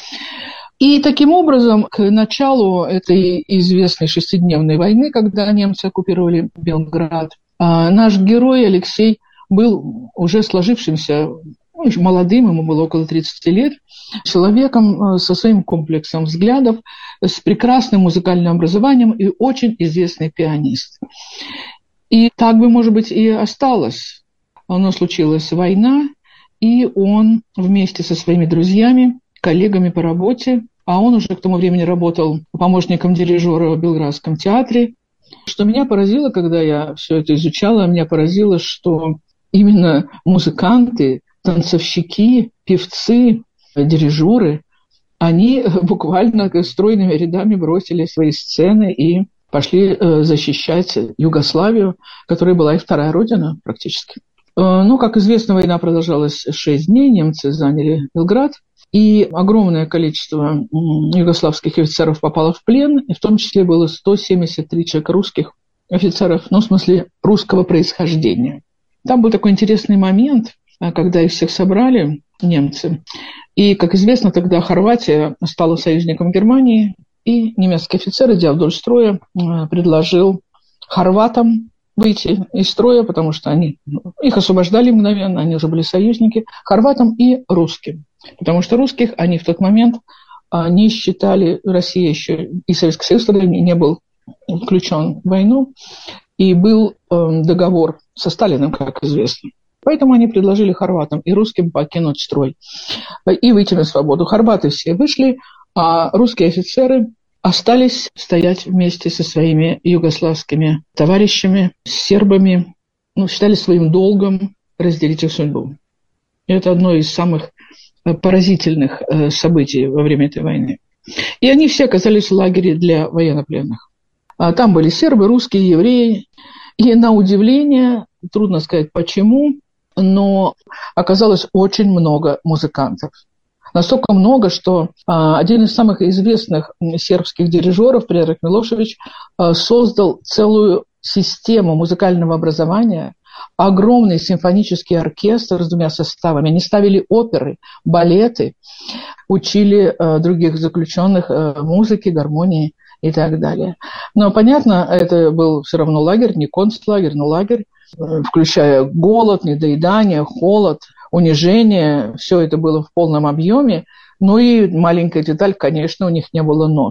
И таким образом, к началу этой известной 6-дневной войны, когда немцы оккупировали Белград, наш герой Алексей был уже сложившимся, молодым, ему было около 30 лет, человеком со своим комплексом взглядов, с прекрасным музыкальным образованием и очень известный пианист. И так бы, может быть, и осталось. Но случилась война, и он вместе со своими друзьями, коллегами по работе, а он уже к тому времени работал помощником дирижера в Белградском театре. Что меня поразило, когда я все это изучала, меня поразило, что именно музыканты, танцовщики, певцы, дирижеры, они буквально стройными рядами бросили свои сцены и пошли защищать Югославию, которая была их вторая родина практически. Ну, как известно, война продолжалась 6 дней, немцы заняли Белград, и огромное количество югославских офицеров попало в плен, и в том числе было 173 человека русских офицеров, ну, в смысле, русского происхождения. Там был такой интересный момент, когда их всех собрали, немцы, и, как известно, тогда Хорватия стала союзником Германии, и немецкий офицер, идя вдоль строя, предложил хорватам выйти из строя, потому что их освобождали мгновенно, они уже были союзники, хорватам и русским. Потому что русских они в тот момент не считали, Россия еще и Советский Союз тогда не был включен в войну, и был договор со Сталиным, как известно. Поэтому они предложили хорватам и русским покинуть строй и выйти на свободу. Хорваты все вышли, а русские офицеры остались стоять вместе со своими югославскими товарищами, с сербами, считали своим долгом разделить их судьбу. И это одно из самых поразительных событий во время этой войны. И они все оказались в лагере для военнопленных. Там были сербы, русские, евреи. И на удивление, трудно сказать почему, но оказалось очень много музыкантов. Настолько много, что один из самых известных сербских дирижеров, Предрак Милошевич, создал целую систему музыкального образования, огромный симфонический оркестр с 2 составами. Они ставили оперы, балеты, учили других заключенных музыке, гармонии и так далее. Но, понятно, это был все равно лагерь, не концлагерь, но лагерь, включая голод, недоедание, холод, унижение. Все это было в полном объеме. Ну и маленькая деталь, конечно, у них не было нот.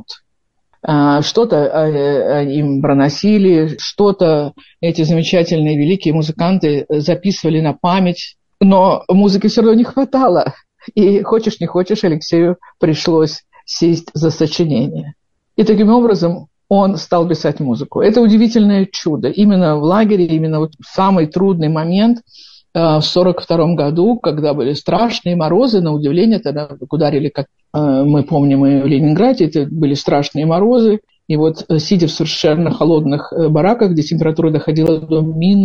Что-то им проносили, что-то эти замечательные великие музыканты записывали на память, но музыки все равно не хватало. И хочешь не хочешь, Алексею пришлось сесть за сочинение. И таким образом он стал писать музыку. Это удивительное чудо. Именно в лагере, именно в самый трудный момент, в 1942 году, когда были страшные морозы, на удивление, тогда ударили, как мы помним, и в Ленинграде, это были страшные морозы. И вот, сидя в совершенно холодных бараках, где температура доходила до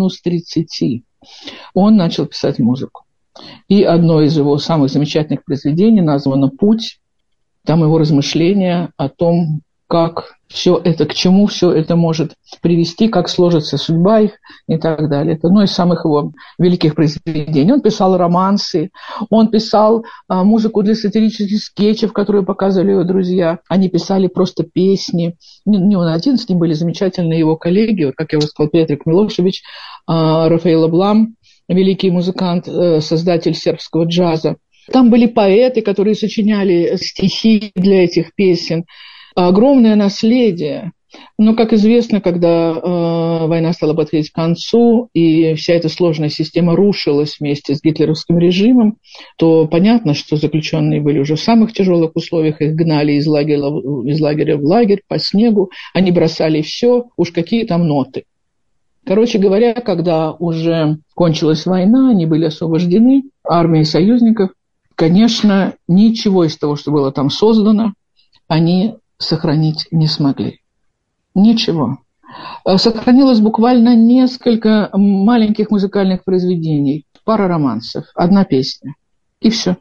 -30, он начал писать музыку. И одно из его самых замечательных произведений названо «Путь». Там его размышления о том, как все это, к чему все это может привести, как сложится судьба их и так далее. Это одно из самых его великих произведений. Он писал романсы, он писал музыку для сатирических скетчев, которые показывали его друзья. Они писали просто песни. Не он один, с ним были замечательные его коллеги, вот, как я уже сказал, Предрак Милошевич, Рафаэль Блам, великий музыкант, создатель сербского джаза. Там были поэты, которые сочиняли стихи для этих песен. Огромное наследие. Но, как известно, когда война стала подходить к концу, и вся эта сложная система рушилась вместе с гитлеровским режимом, то понятно, что заключенные были уже в самых тяжелых условиях, их гнали из лагеря в лагерь по снегу, они бросали все, уж какие там ноты. Короче говоря, когда уже кончилась война, они были освобождены армией союзников, конечно, ничего из того, что было там создано, они сохранить не смогли. Ничего. Сохранилось буквально несколько маленьких музыкальных произведений, пара романсов, 1 песня, и все.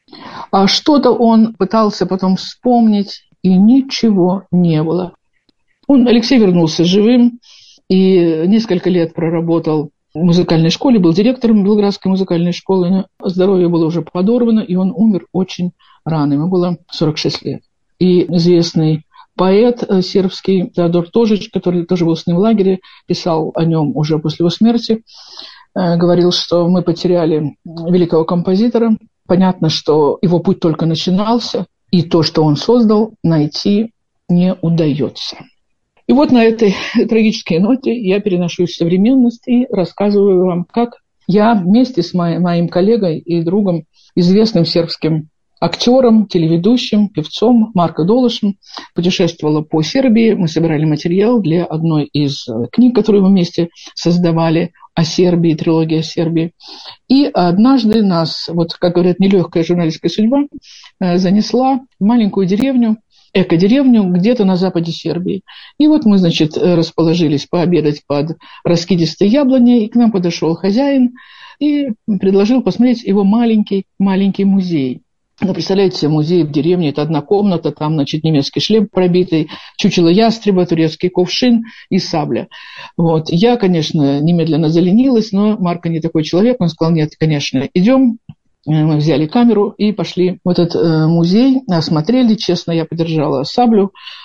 А что-то он пытался потом вспомнить, и ничего не было. Алексей вернулся живым и несколько лет проработал в музыкальной школе, был директором Белградской музыкальной школы, но здоровье было уже подорвано, и он умер очень рано, ему было 46 лет. И известный поэт сербский Теодор Тожич, который тоже был с ним в лагере, писал о нем уже после его смерти, говорил, что мы потеряли великого композитора. Понятно, что его путь только начинался, и то, что он создал, найти не удается. И вот на этой трагической ноте я переношусь в современность и рассказываю вам, как я вместе с моим коллегой и другом, известным сербским актером, телеведущим, певцом Марко Долошем, путешествовала по Сербии. Мы собирали материал для одной из книг, которую мы вместе создавали, о Сербии, трилогия о Сербии. И однажды нас, вот, как говорят, нелегкая журналистская судьба, занесла в маленькую деревню, эко-деревню где-то на западе Сербии. И вот мы, значит, расположились пообедать под раскидистой яблоней, и к нам подошел хозяин и предложил посмотреть его маленький музей. Ну, представляете себе, музей в деревне, это 1 комната, там, значит, немецкий шлем пробитый, чучело ястреба, турецкий кувшин и сабля. Вот. Я, конечно, немедленно заленилась, но Марко не такой человек, он сказал, нет, конечно, идем. Мы взяли камеру и пошли в этот музей, осмотрели, честно, я подержала саблю,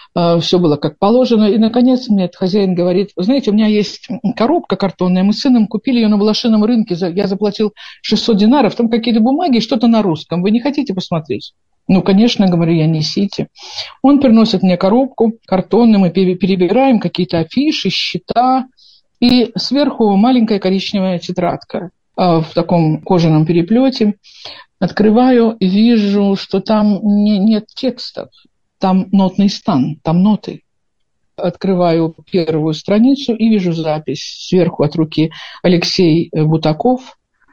все было как положено. И, наконец, мне этот хозяин говорит: вы знаете, у меня есть коробка картонная, мы с сыном купили ее на блошином рынке, я заплатил 600 динаров, там какие-то бумаги, что-то на русском, вы не хотите посмотреть? Ну, конечно, говорю я, несите. Он приносит мне коробку картонную, мы перебираем какие-то афиши, счета, и сверху маленькая коричневая тетрадка в таком кожаном переплете. Открываю и вижу, что там нет текстов, там нотный стан, там ноты. Открываю первую страницу и вижу запись сверху от руки: Алексей Бутаков,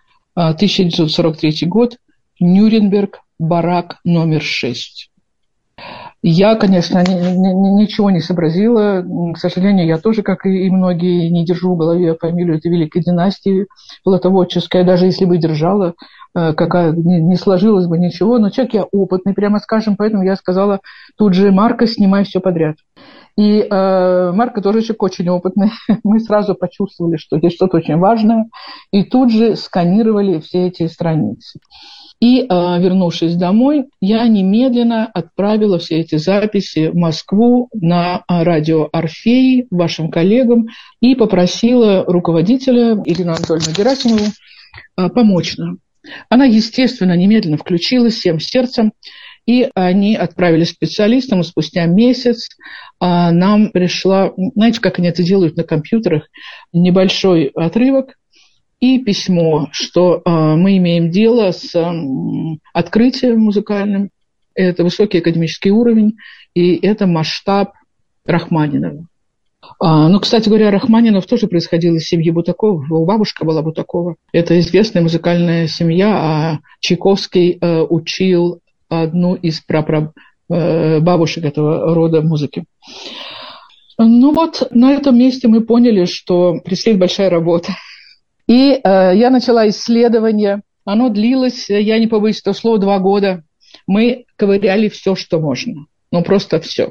1943 год, Нюрнберг, барак номер 6. Я, конечно, ничего не сообразила. К сожалению, я тоже, как и многие, не держу в голове фамилию этой великой династии полотоводческой. Даже если бы держала, не сложилось бы ничего. Но человек я опытный, прямо скажем, поэтому я сказала тут же: Марко, снимай все подряд. И Марко тоже человек очень опытный. Мы сразу почувствовали, что здесь что-то очень важное, и тут же сканировали все эти страницы. И, вернувшись домой, я немедленно отправила все эти записи в Москву на радио «Орфей», вашим коллегам, и попросила руководителя Ирину Анатольевну Герасимову помочь нам. Она, естественно, немедленно включилась всем сердцем, и они отправили специалистам, и спустя месяц нам пришла, знаете, как они это делают на компьютерах, небольшой отрывок и письмо, что мы имеем дело с открытием музыкальным, это высокий академический уровень, и это масштаб Рахманинова. Ну, кстати говоря, Рахманинов тоже происходил из семьи Бутакова, его бабушка была Бутакова. Это известная музыкальная семья, а Чайковский учил одну из прапрабабушек этого рода музыки. Ну вот, на этом месте мы поняли, что предстоит большая работа. И я начала исследование. Оно длилось, я не побоюсь этого слова, 2 года. Мы ковыряли все, что можно. Ну, просто все.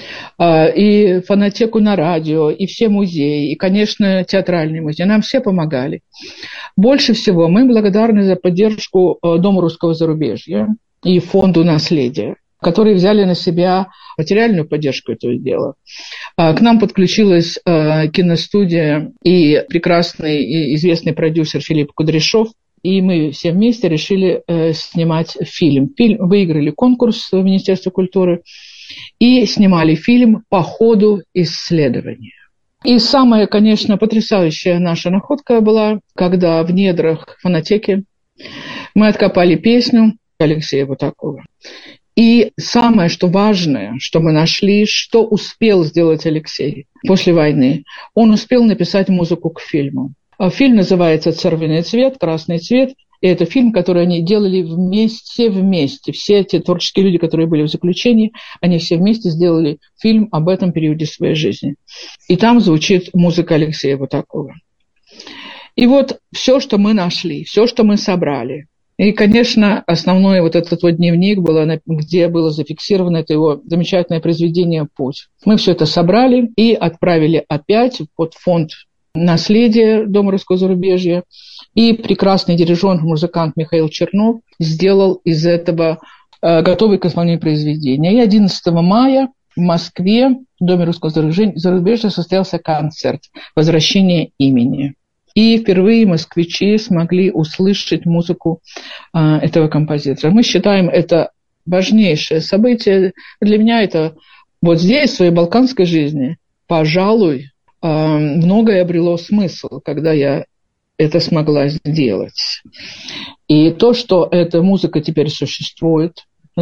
И фонотеку на радио, и все музеи, и, конечно, театральный музей. Нам все помогали. Больше всего мы благодарны за поддержку Дома русского зарубежья и Фонду наследия, которые взяли на себя материальную поддержку этого дела. К нам подключилась киностудия и прекрасный и известный продюсер Филипп Кудряшов, и мы все вместе решили снимать фильм. Фильм выиграли конкурс в Министерстве культуры и снимали фильм по ходу исследования. И самая, конечно, потрясающая наша находка была, когда в недрах фонотеки мы откопали песню Алексея Бутакова. И самое, что важное, что мы нашли, что успел сделать Алексей после войны, он успел написать музыку к фильму. Фильм называется «Цервяный цвет», «Красный цвет». И это фильм, который они делали вместе. Все эти творческие люди, которые были в заключении, они все вместе сделали фильм об этом периоде своей жизни. И там звучит музыка Алексея Бутакова. И вот все, что мы нашли, все, что мы собрали. И, конечно, основной вот этот вот дневник, где было зафиксировано это его замечательное произведение «Путь». Мы все это собрали и отправили опять под фонд наследия Дома русского зарубежья. И прекрасный дирижер, музыкант Михаил Чернов сделал из этого готовое к исполнению произведение. И 11 мая в Москве в Доме русского зарубежья состоялся концерт «Возвращение имени». И впервые москвичи смогли услышать музыку этого композитора. Мы считаем это важнейшее событие. Для меня это вот здесь, в своей балканской жизни, пожалуй, многое обрело смысл, когда я это смогла сделать. И то, что эта музыка теперь существует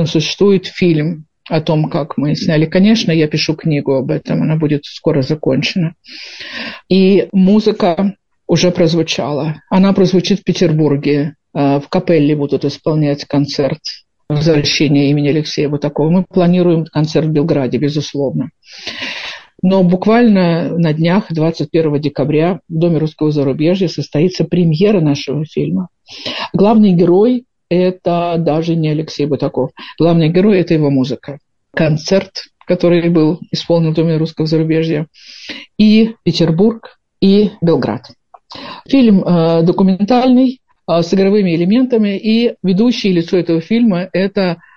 фильм о том, как мы сняли. Конечно, я пишу книгу об этом, она будет скоро закончена. И музыка уже прозвучала. Она прозвучит в Петербурге. В Капелле будут исполнять концерт «Возвращение имени Алексея Бутакова». Мы планируем концерт в Белграде, безусловно. Но буквально на днях, 21 декабря, в Доме русского зарубежья состоится премьера нашего фильма. Главный герой – это даже не Алексей Бутаков. Главный герой – это его музыка. Концерт, который был исполнен в Доме русского зарубежья, и Петербург, и Белград. Фильм документальный, с игровыми элементами, и ведущее лицо этого фильма – это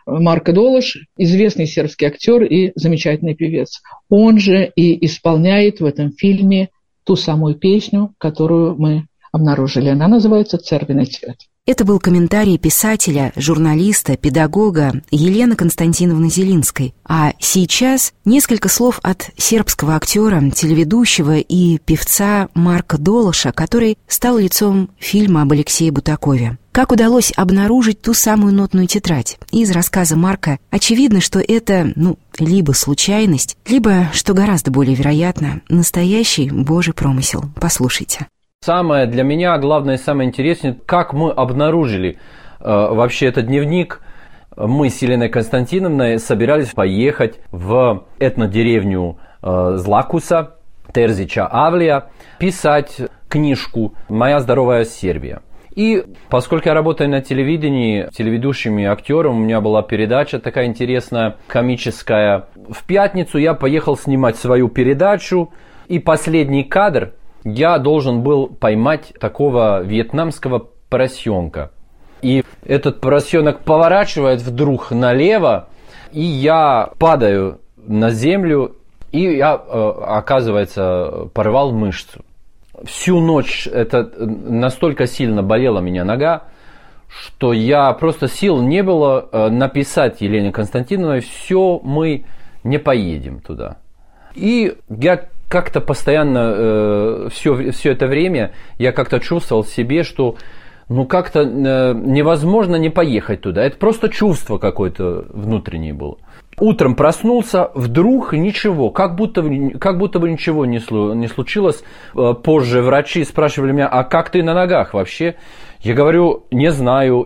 Марко Долош, известный сербский актер и замечательный певец. Он же и исполняет в этом фильме ту самую песню, которую мы обнаружили. Она называется «Цервеный цвет». Это был комментарий писателя, журналиста, педагога Елены Константиновны Зелинской. А сейчас несколько слов от сербского актера, телеведущего и певца Марка Долоша, который стал лицом фильма об Алексее Бутакове. Как удалось обнаружить ту самую нотную тетрадь? Из рассказа Марка очевидно, что это, либо случайность, либо, что гораздо более вероятно, настоящий Божий промысел. Послушайте. Самое для меня главное и самое интересное, как мы обнаружили вообще этот дневник. Мы с Еленой Константиновной собирались поехать в этнодеревню Злакуса, Терзича Авлия, писать книжку «Моя здоровая Сербия». И поскольку я работаю на телевидении, телеведущим и актером, у меня была передача такая интересная, комическая. В пятницу я поехал снимать свою передачу, и последний кадр я должен был поймать такого вьетнамского поросенка. И этот поросенок поворачивает вдруг налево, и я падаю на землю, и я, оказывается, порвал мышцу. Всю ночь это настолько сильно болела меня нога, что я просто сил не было написать Елене Константиновне: все, мы не поедем туда. И я как-то постоянно, все это время, я как-то чувствовал в себе, что как-то невозможно не поехать туда. Это просто чувство какое-то внутреннее было. Утром проснулся, вдруг ничего, как будто бы ничего не случилось. Позже врачи спрашивали меня: а как ты на ногах вообще? Я говорю: не знаю.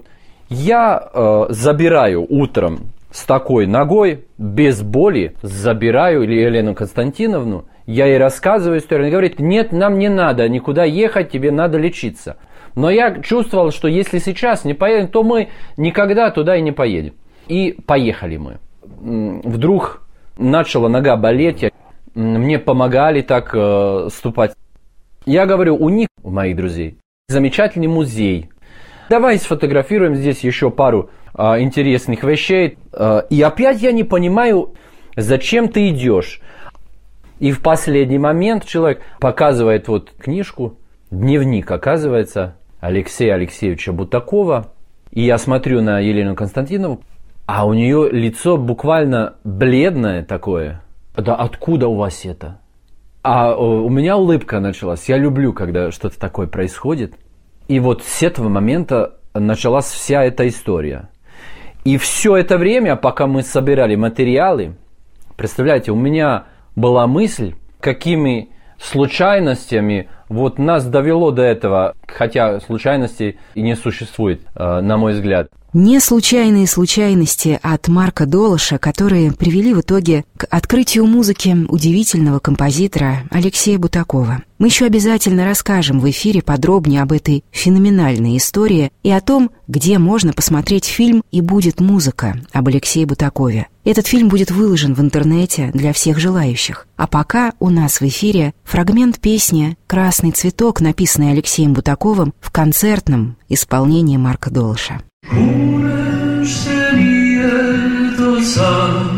Я забираю утром с такой ногой, без боли, забираю Елену Константиновну. Я ей рассказываю историю, она говорит: нет, нам не надо никуда ехать, тебе надо лечиться. Но я чувствовал, что если сейчас не поедем, то мы никогда туда и не поедем. И поехали мы. Вдруг начала нога болеть, мне помогали так ступать. Я говорю: у них, у моих друзей, замечательный музей. Давай сфотографируем здесь еще пару интересных вещей. И опять я не понимаю, зачем ты идешь. И в последний момент человек показывает вот книжку, дневник, оказывается, Алексея Алексеевича Бутакова. И я смотрю на Елену Константиновну, а у нее лицо буквально бледное такое. Да откуда у вас это? А у меня улыбка началась. Я люблю, когда что-то такое происходит. И вот с этого момента началась вся эта история. И все это время, пока мы собирали материалы, представляете, у меня была мысль, какими случайностями вот нас довело до этого, хотя случайностей и не существует, на мой взгляд. Не случайные случайности от Марка Долоша, которые привели в итоге к открытию музыки удивительного композитора Алексея Бутакова. Мы еще обязательно расскажем в эфире подробнее об этой феноменальной истории и о том, где можно посмотреть фильм «И будет музыка» об Алексее Бутакове. Этот фильм будет выложен в интернете для всех желающих. А пока у нас в эфире фрагмент песни «Красный цветок», написанный Алексеем Бутаковым в концертном исполнении Марка Долоша. Kuneš se nije to sam,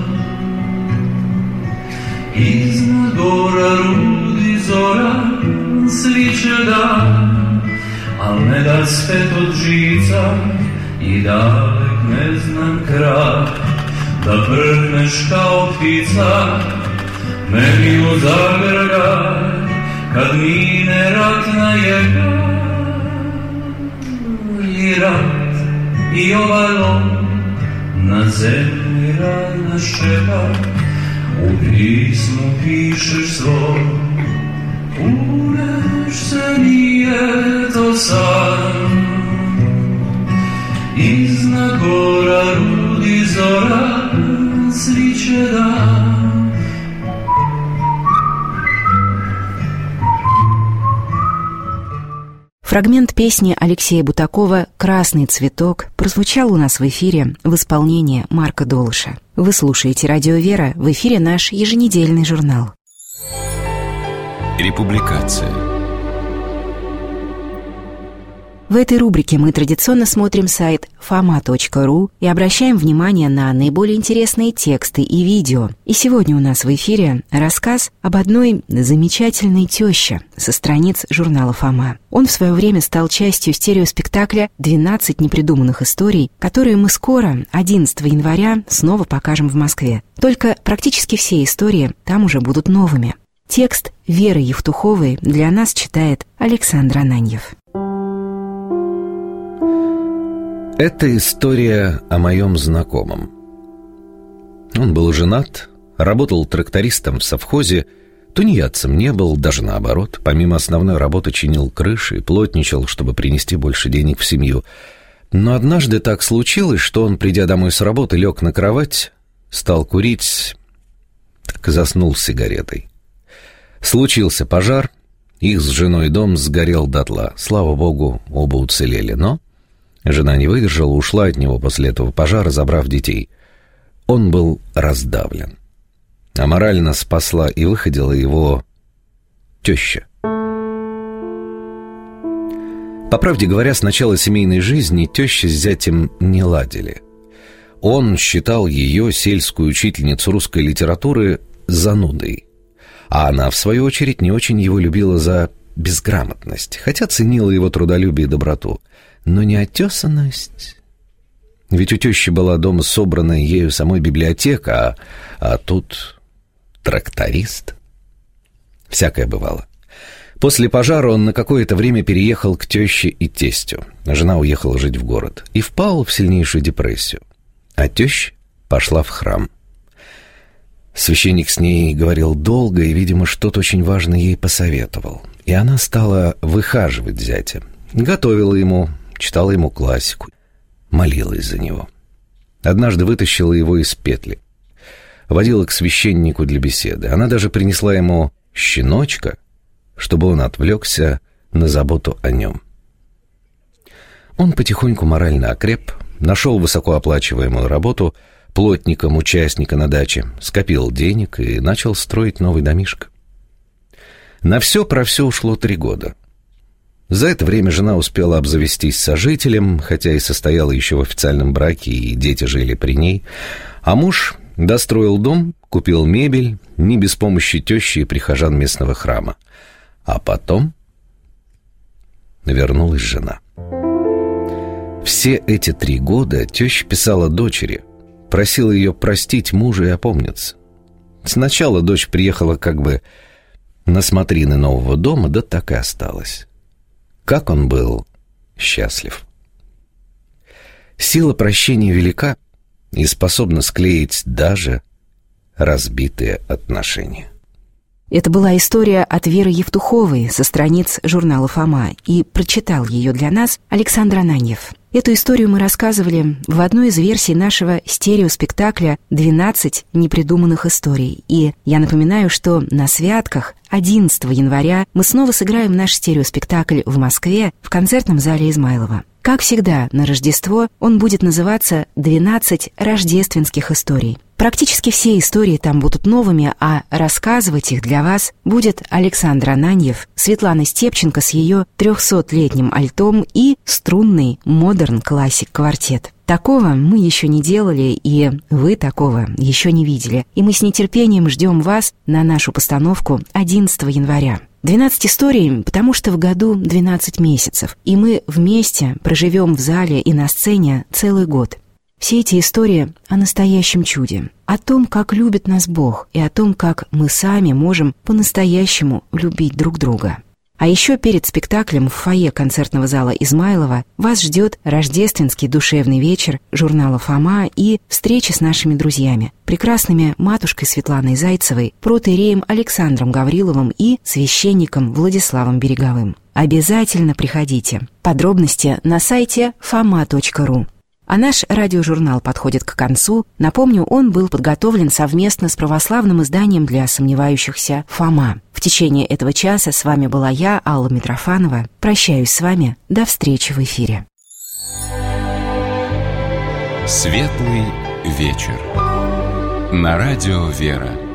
iznad gora rudi zora, sviće dan, al ne da spet od žica i dalek neznan kraj, da prhneš kao ptica, meni u zagrljaj, kad mine ratna jeka i rat. I ovaj lom na zemlji raj nas čeka, u pismu pišeš svoj. Kuneš se nije to san, iznad gora rudi zora, sviće dan. Фрагмент песни Алексея Бутакова «Красный цветок» прозвучал у нас в эфире в исполнении Марка Долоша. Вы слушаете «Радио Вера», в эфире наш еженедельный журнал. Републикация. В этой рубрике мы традиционно смотрим сайт fama.ru и обращаем внимание на наиболее интересные тексты и видео. И сегодня у нас в эфире рассказ об одной замечательной тёще со страниц журнала «Фома». Он в свое время стал частью стереоспектакля «12 непридуманных историй», которые мы скоро, 11 января, снова покажем в Москве. Только практически все истории там уже будут новыми. Текст Веры Евтуховой для нас читает Александр Ананьев. Это история о моем знакомом. Он был женат, работал трактористом в совхозе, тунеядцем не был, даже наоборот. Помимо основной работы чинил крыши и плотничал, чтобы принести больше денег в семью. Но однажды так случилось, что он, придя домой с работы, лег на кровать, стал курить, так и заснул с сигаретой. Случился пожар, их с женой дом сгорел дотла. Слава богу, оба уцелели, но жена не выдержала, ушла от него после этого пожара, забрав детей. Он был раздавлен. А морально спасла и выходила его теща. По правде говоря, с начала семейной жизни теща с зятем не ладили. Он считал ее, сельскую учительницу русской литературы, занудой. А она, в свою очередь, не очень его любила за безграмотность, хотя ценила его трудолюбие и доброту. Но не отесанность. Ведь у тещи была дома собранная ею самой библиотека, а тут тракторист. Всякое бывало. После пожара он на какое-то время переехал к теще и тестю. Жена уехала жить в город и впал в сильнейшую депрессию. А теща пошла в храм. Священник с ней говорил долго и, видимо, что-то очень важное ей посоветовал. И она стала выхаживать зятя. Готовила ему, читала ему классику, молилась за него. Однажды вытащила его из петли, водила к священнику для беседы. Она даже принесла ему щеночка, чтобы он отвлекся на заботу о нем. Он потихоньку морально окреп, нашел высокооплачиваемую работу плотником участника на даче, скопил денег и начал строить новый домишко. На все про все ушло 3 года. За это время жена успела обзавестись сожителем, хотя и состояла еще в официальном браке, и дети жили при ней. А муж достроил дом, купил мебель, не без помощи тещи и прихожан местного храма. А потом вернулась жена. Все эти 3 года теща писала дочери, просила ее простить мужа и опомниться. Сначала дочь приехала как бы на смотрины нового дома, да так и осталась. Как он был счастлив. Сила прощения велика и способна склеить даже разбитые отношения. Это была история от Веры Евтуховой со страниц журнала «Фома», и прочитал ее для нас Александр Ананьев. Эту историю мы рассказывали в одной из версий нашего стереоспектакля «12 непридуманных историй». И я напоминаю, что на святках 11 января мы снова сыграем наш стереоспектакль в Москве в концертном зале Измайлова. Как всегда, на Рождество он будет называться «12 рождественских историй». Практически все истории там будут новыми, а рассказывать их для вас будет Александр Ананьев, Светлана Степченко с ее 300-летним альтом и струнный модерн классик квартет. Такого мы еще не делали, и вы такого еще не видели. И мы с нетерпением ждем вас на нашу постановку 11 января. 12 историй, потому что в году 12 месяцев, и мы вместе проживем в зале и на сцене целый год. Все эти истории о настоящем чуде, о том, как любит нас Бог, и о том, как мы сами можем по-настоящему любить друг друга. А еще перед спектаклем в фойе концертного зала Измайлова вас ждет рождественский душевный вечер журнала «Фома» и встреча с нашими друзьями, прекрасными матушкой Светланой Зайцевой, протоиереем Александром Гавриловым и священником Владиславом Береговым. Обязательно приходите. Подробности на сайте fama.ru. А наш радиожурнал подходит к концу. Напомню, он был подготовлен совместно с православным изданием для сомневающихся «Фома». В течение этого часа с вами была я, Алла Митрофанова. Прощаюсь с вами. До встречи в эфире. Светлый вечер. На радио «Вера».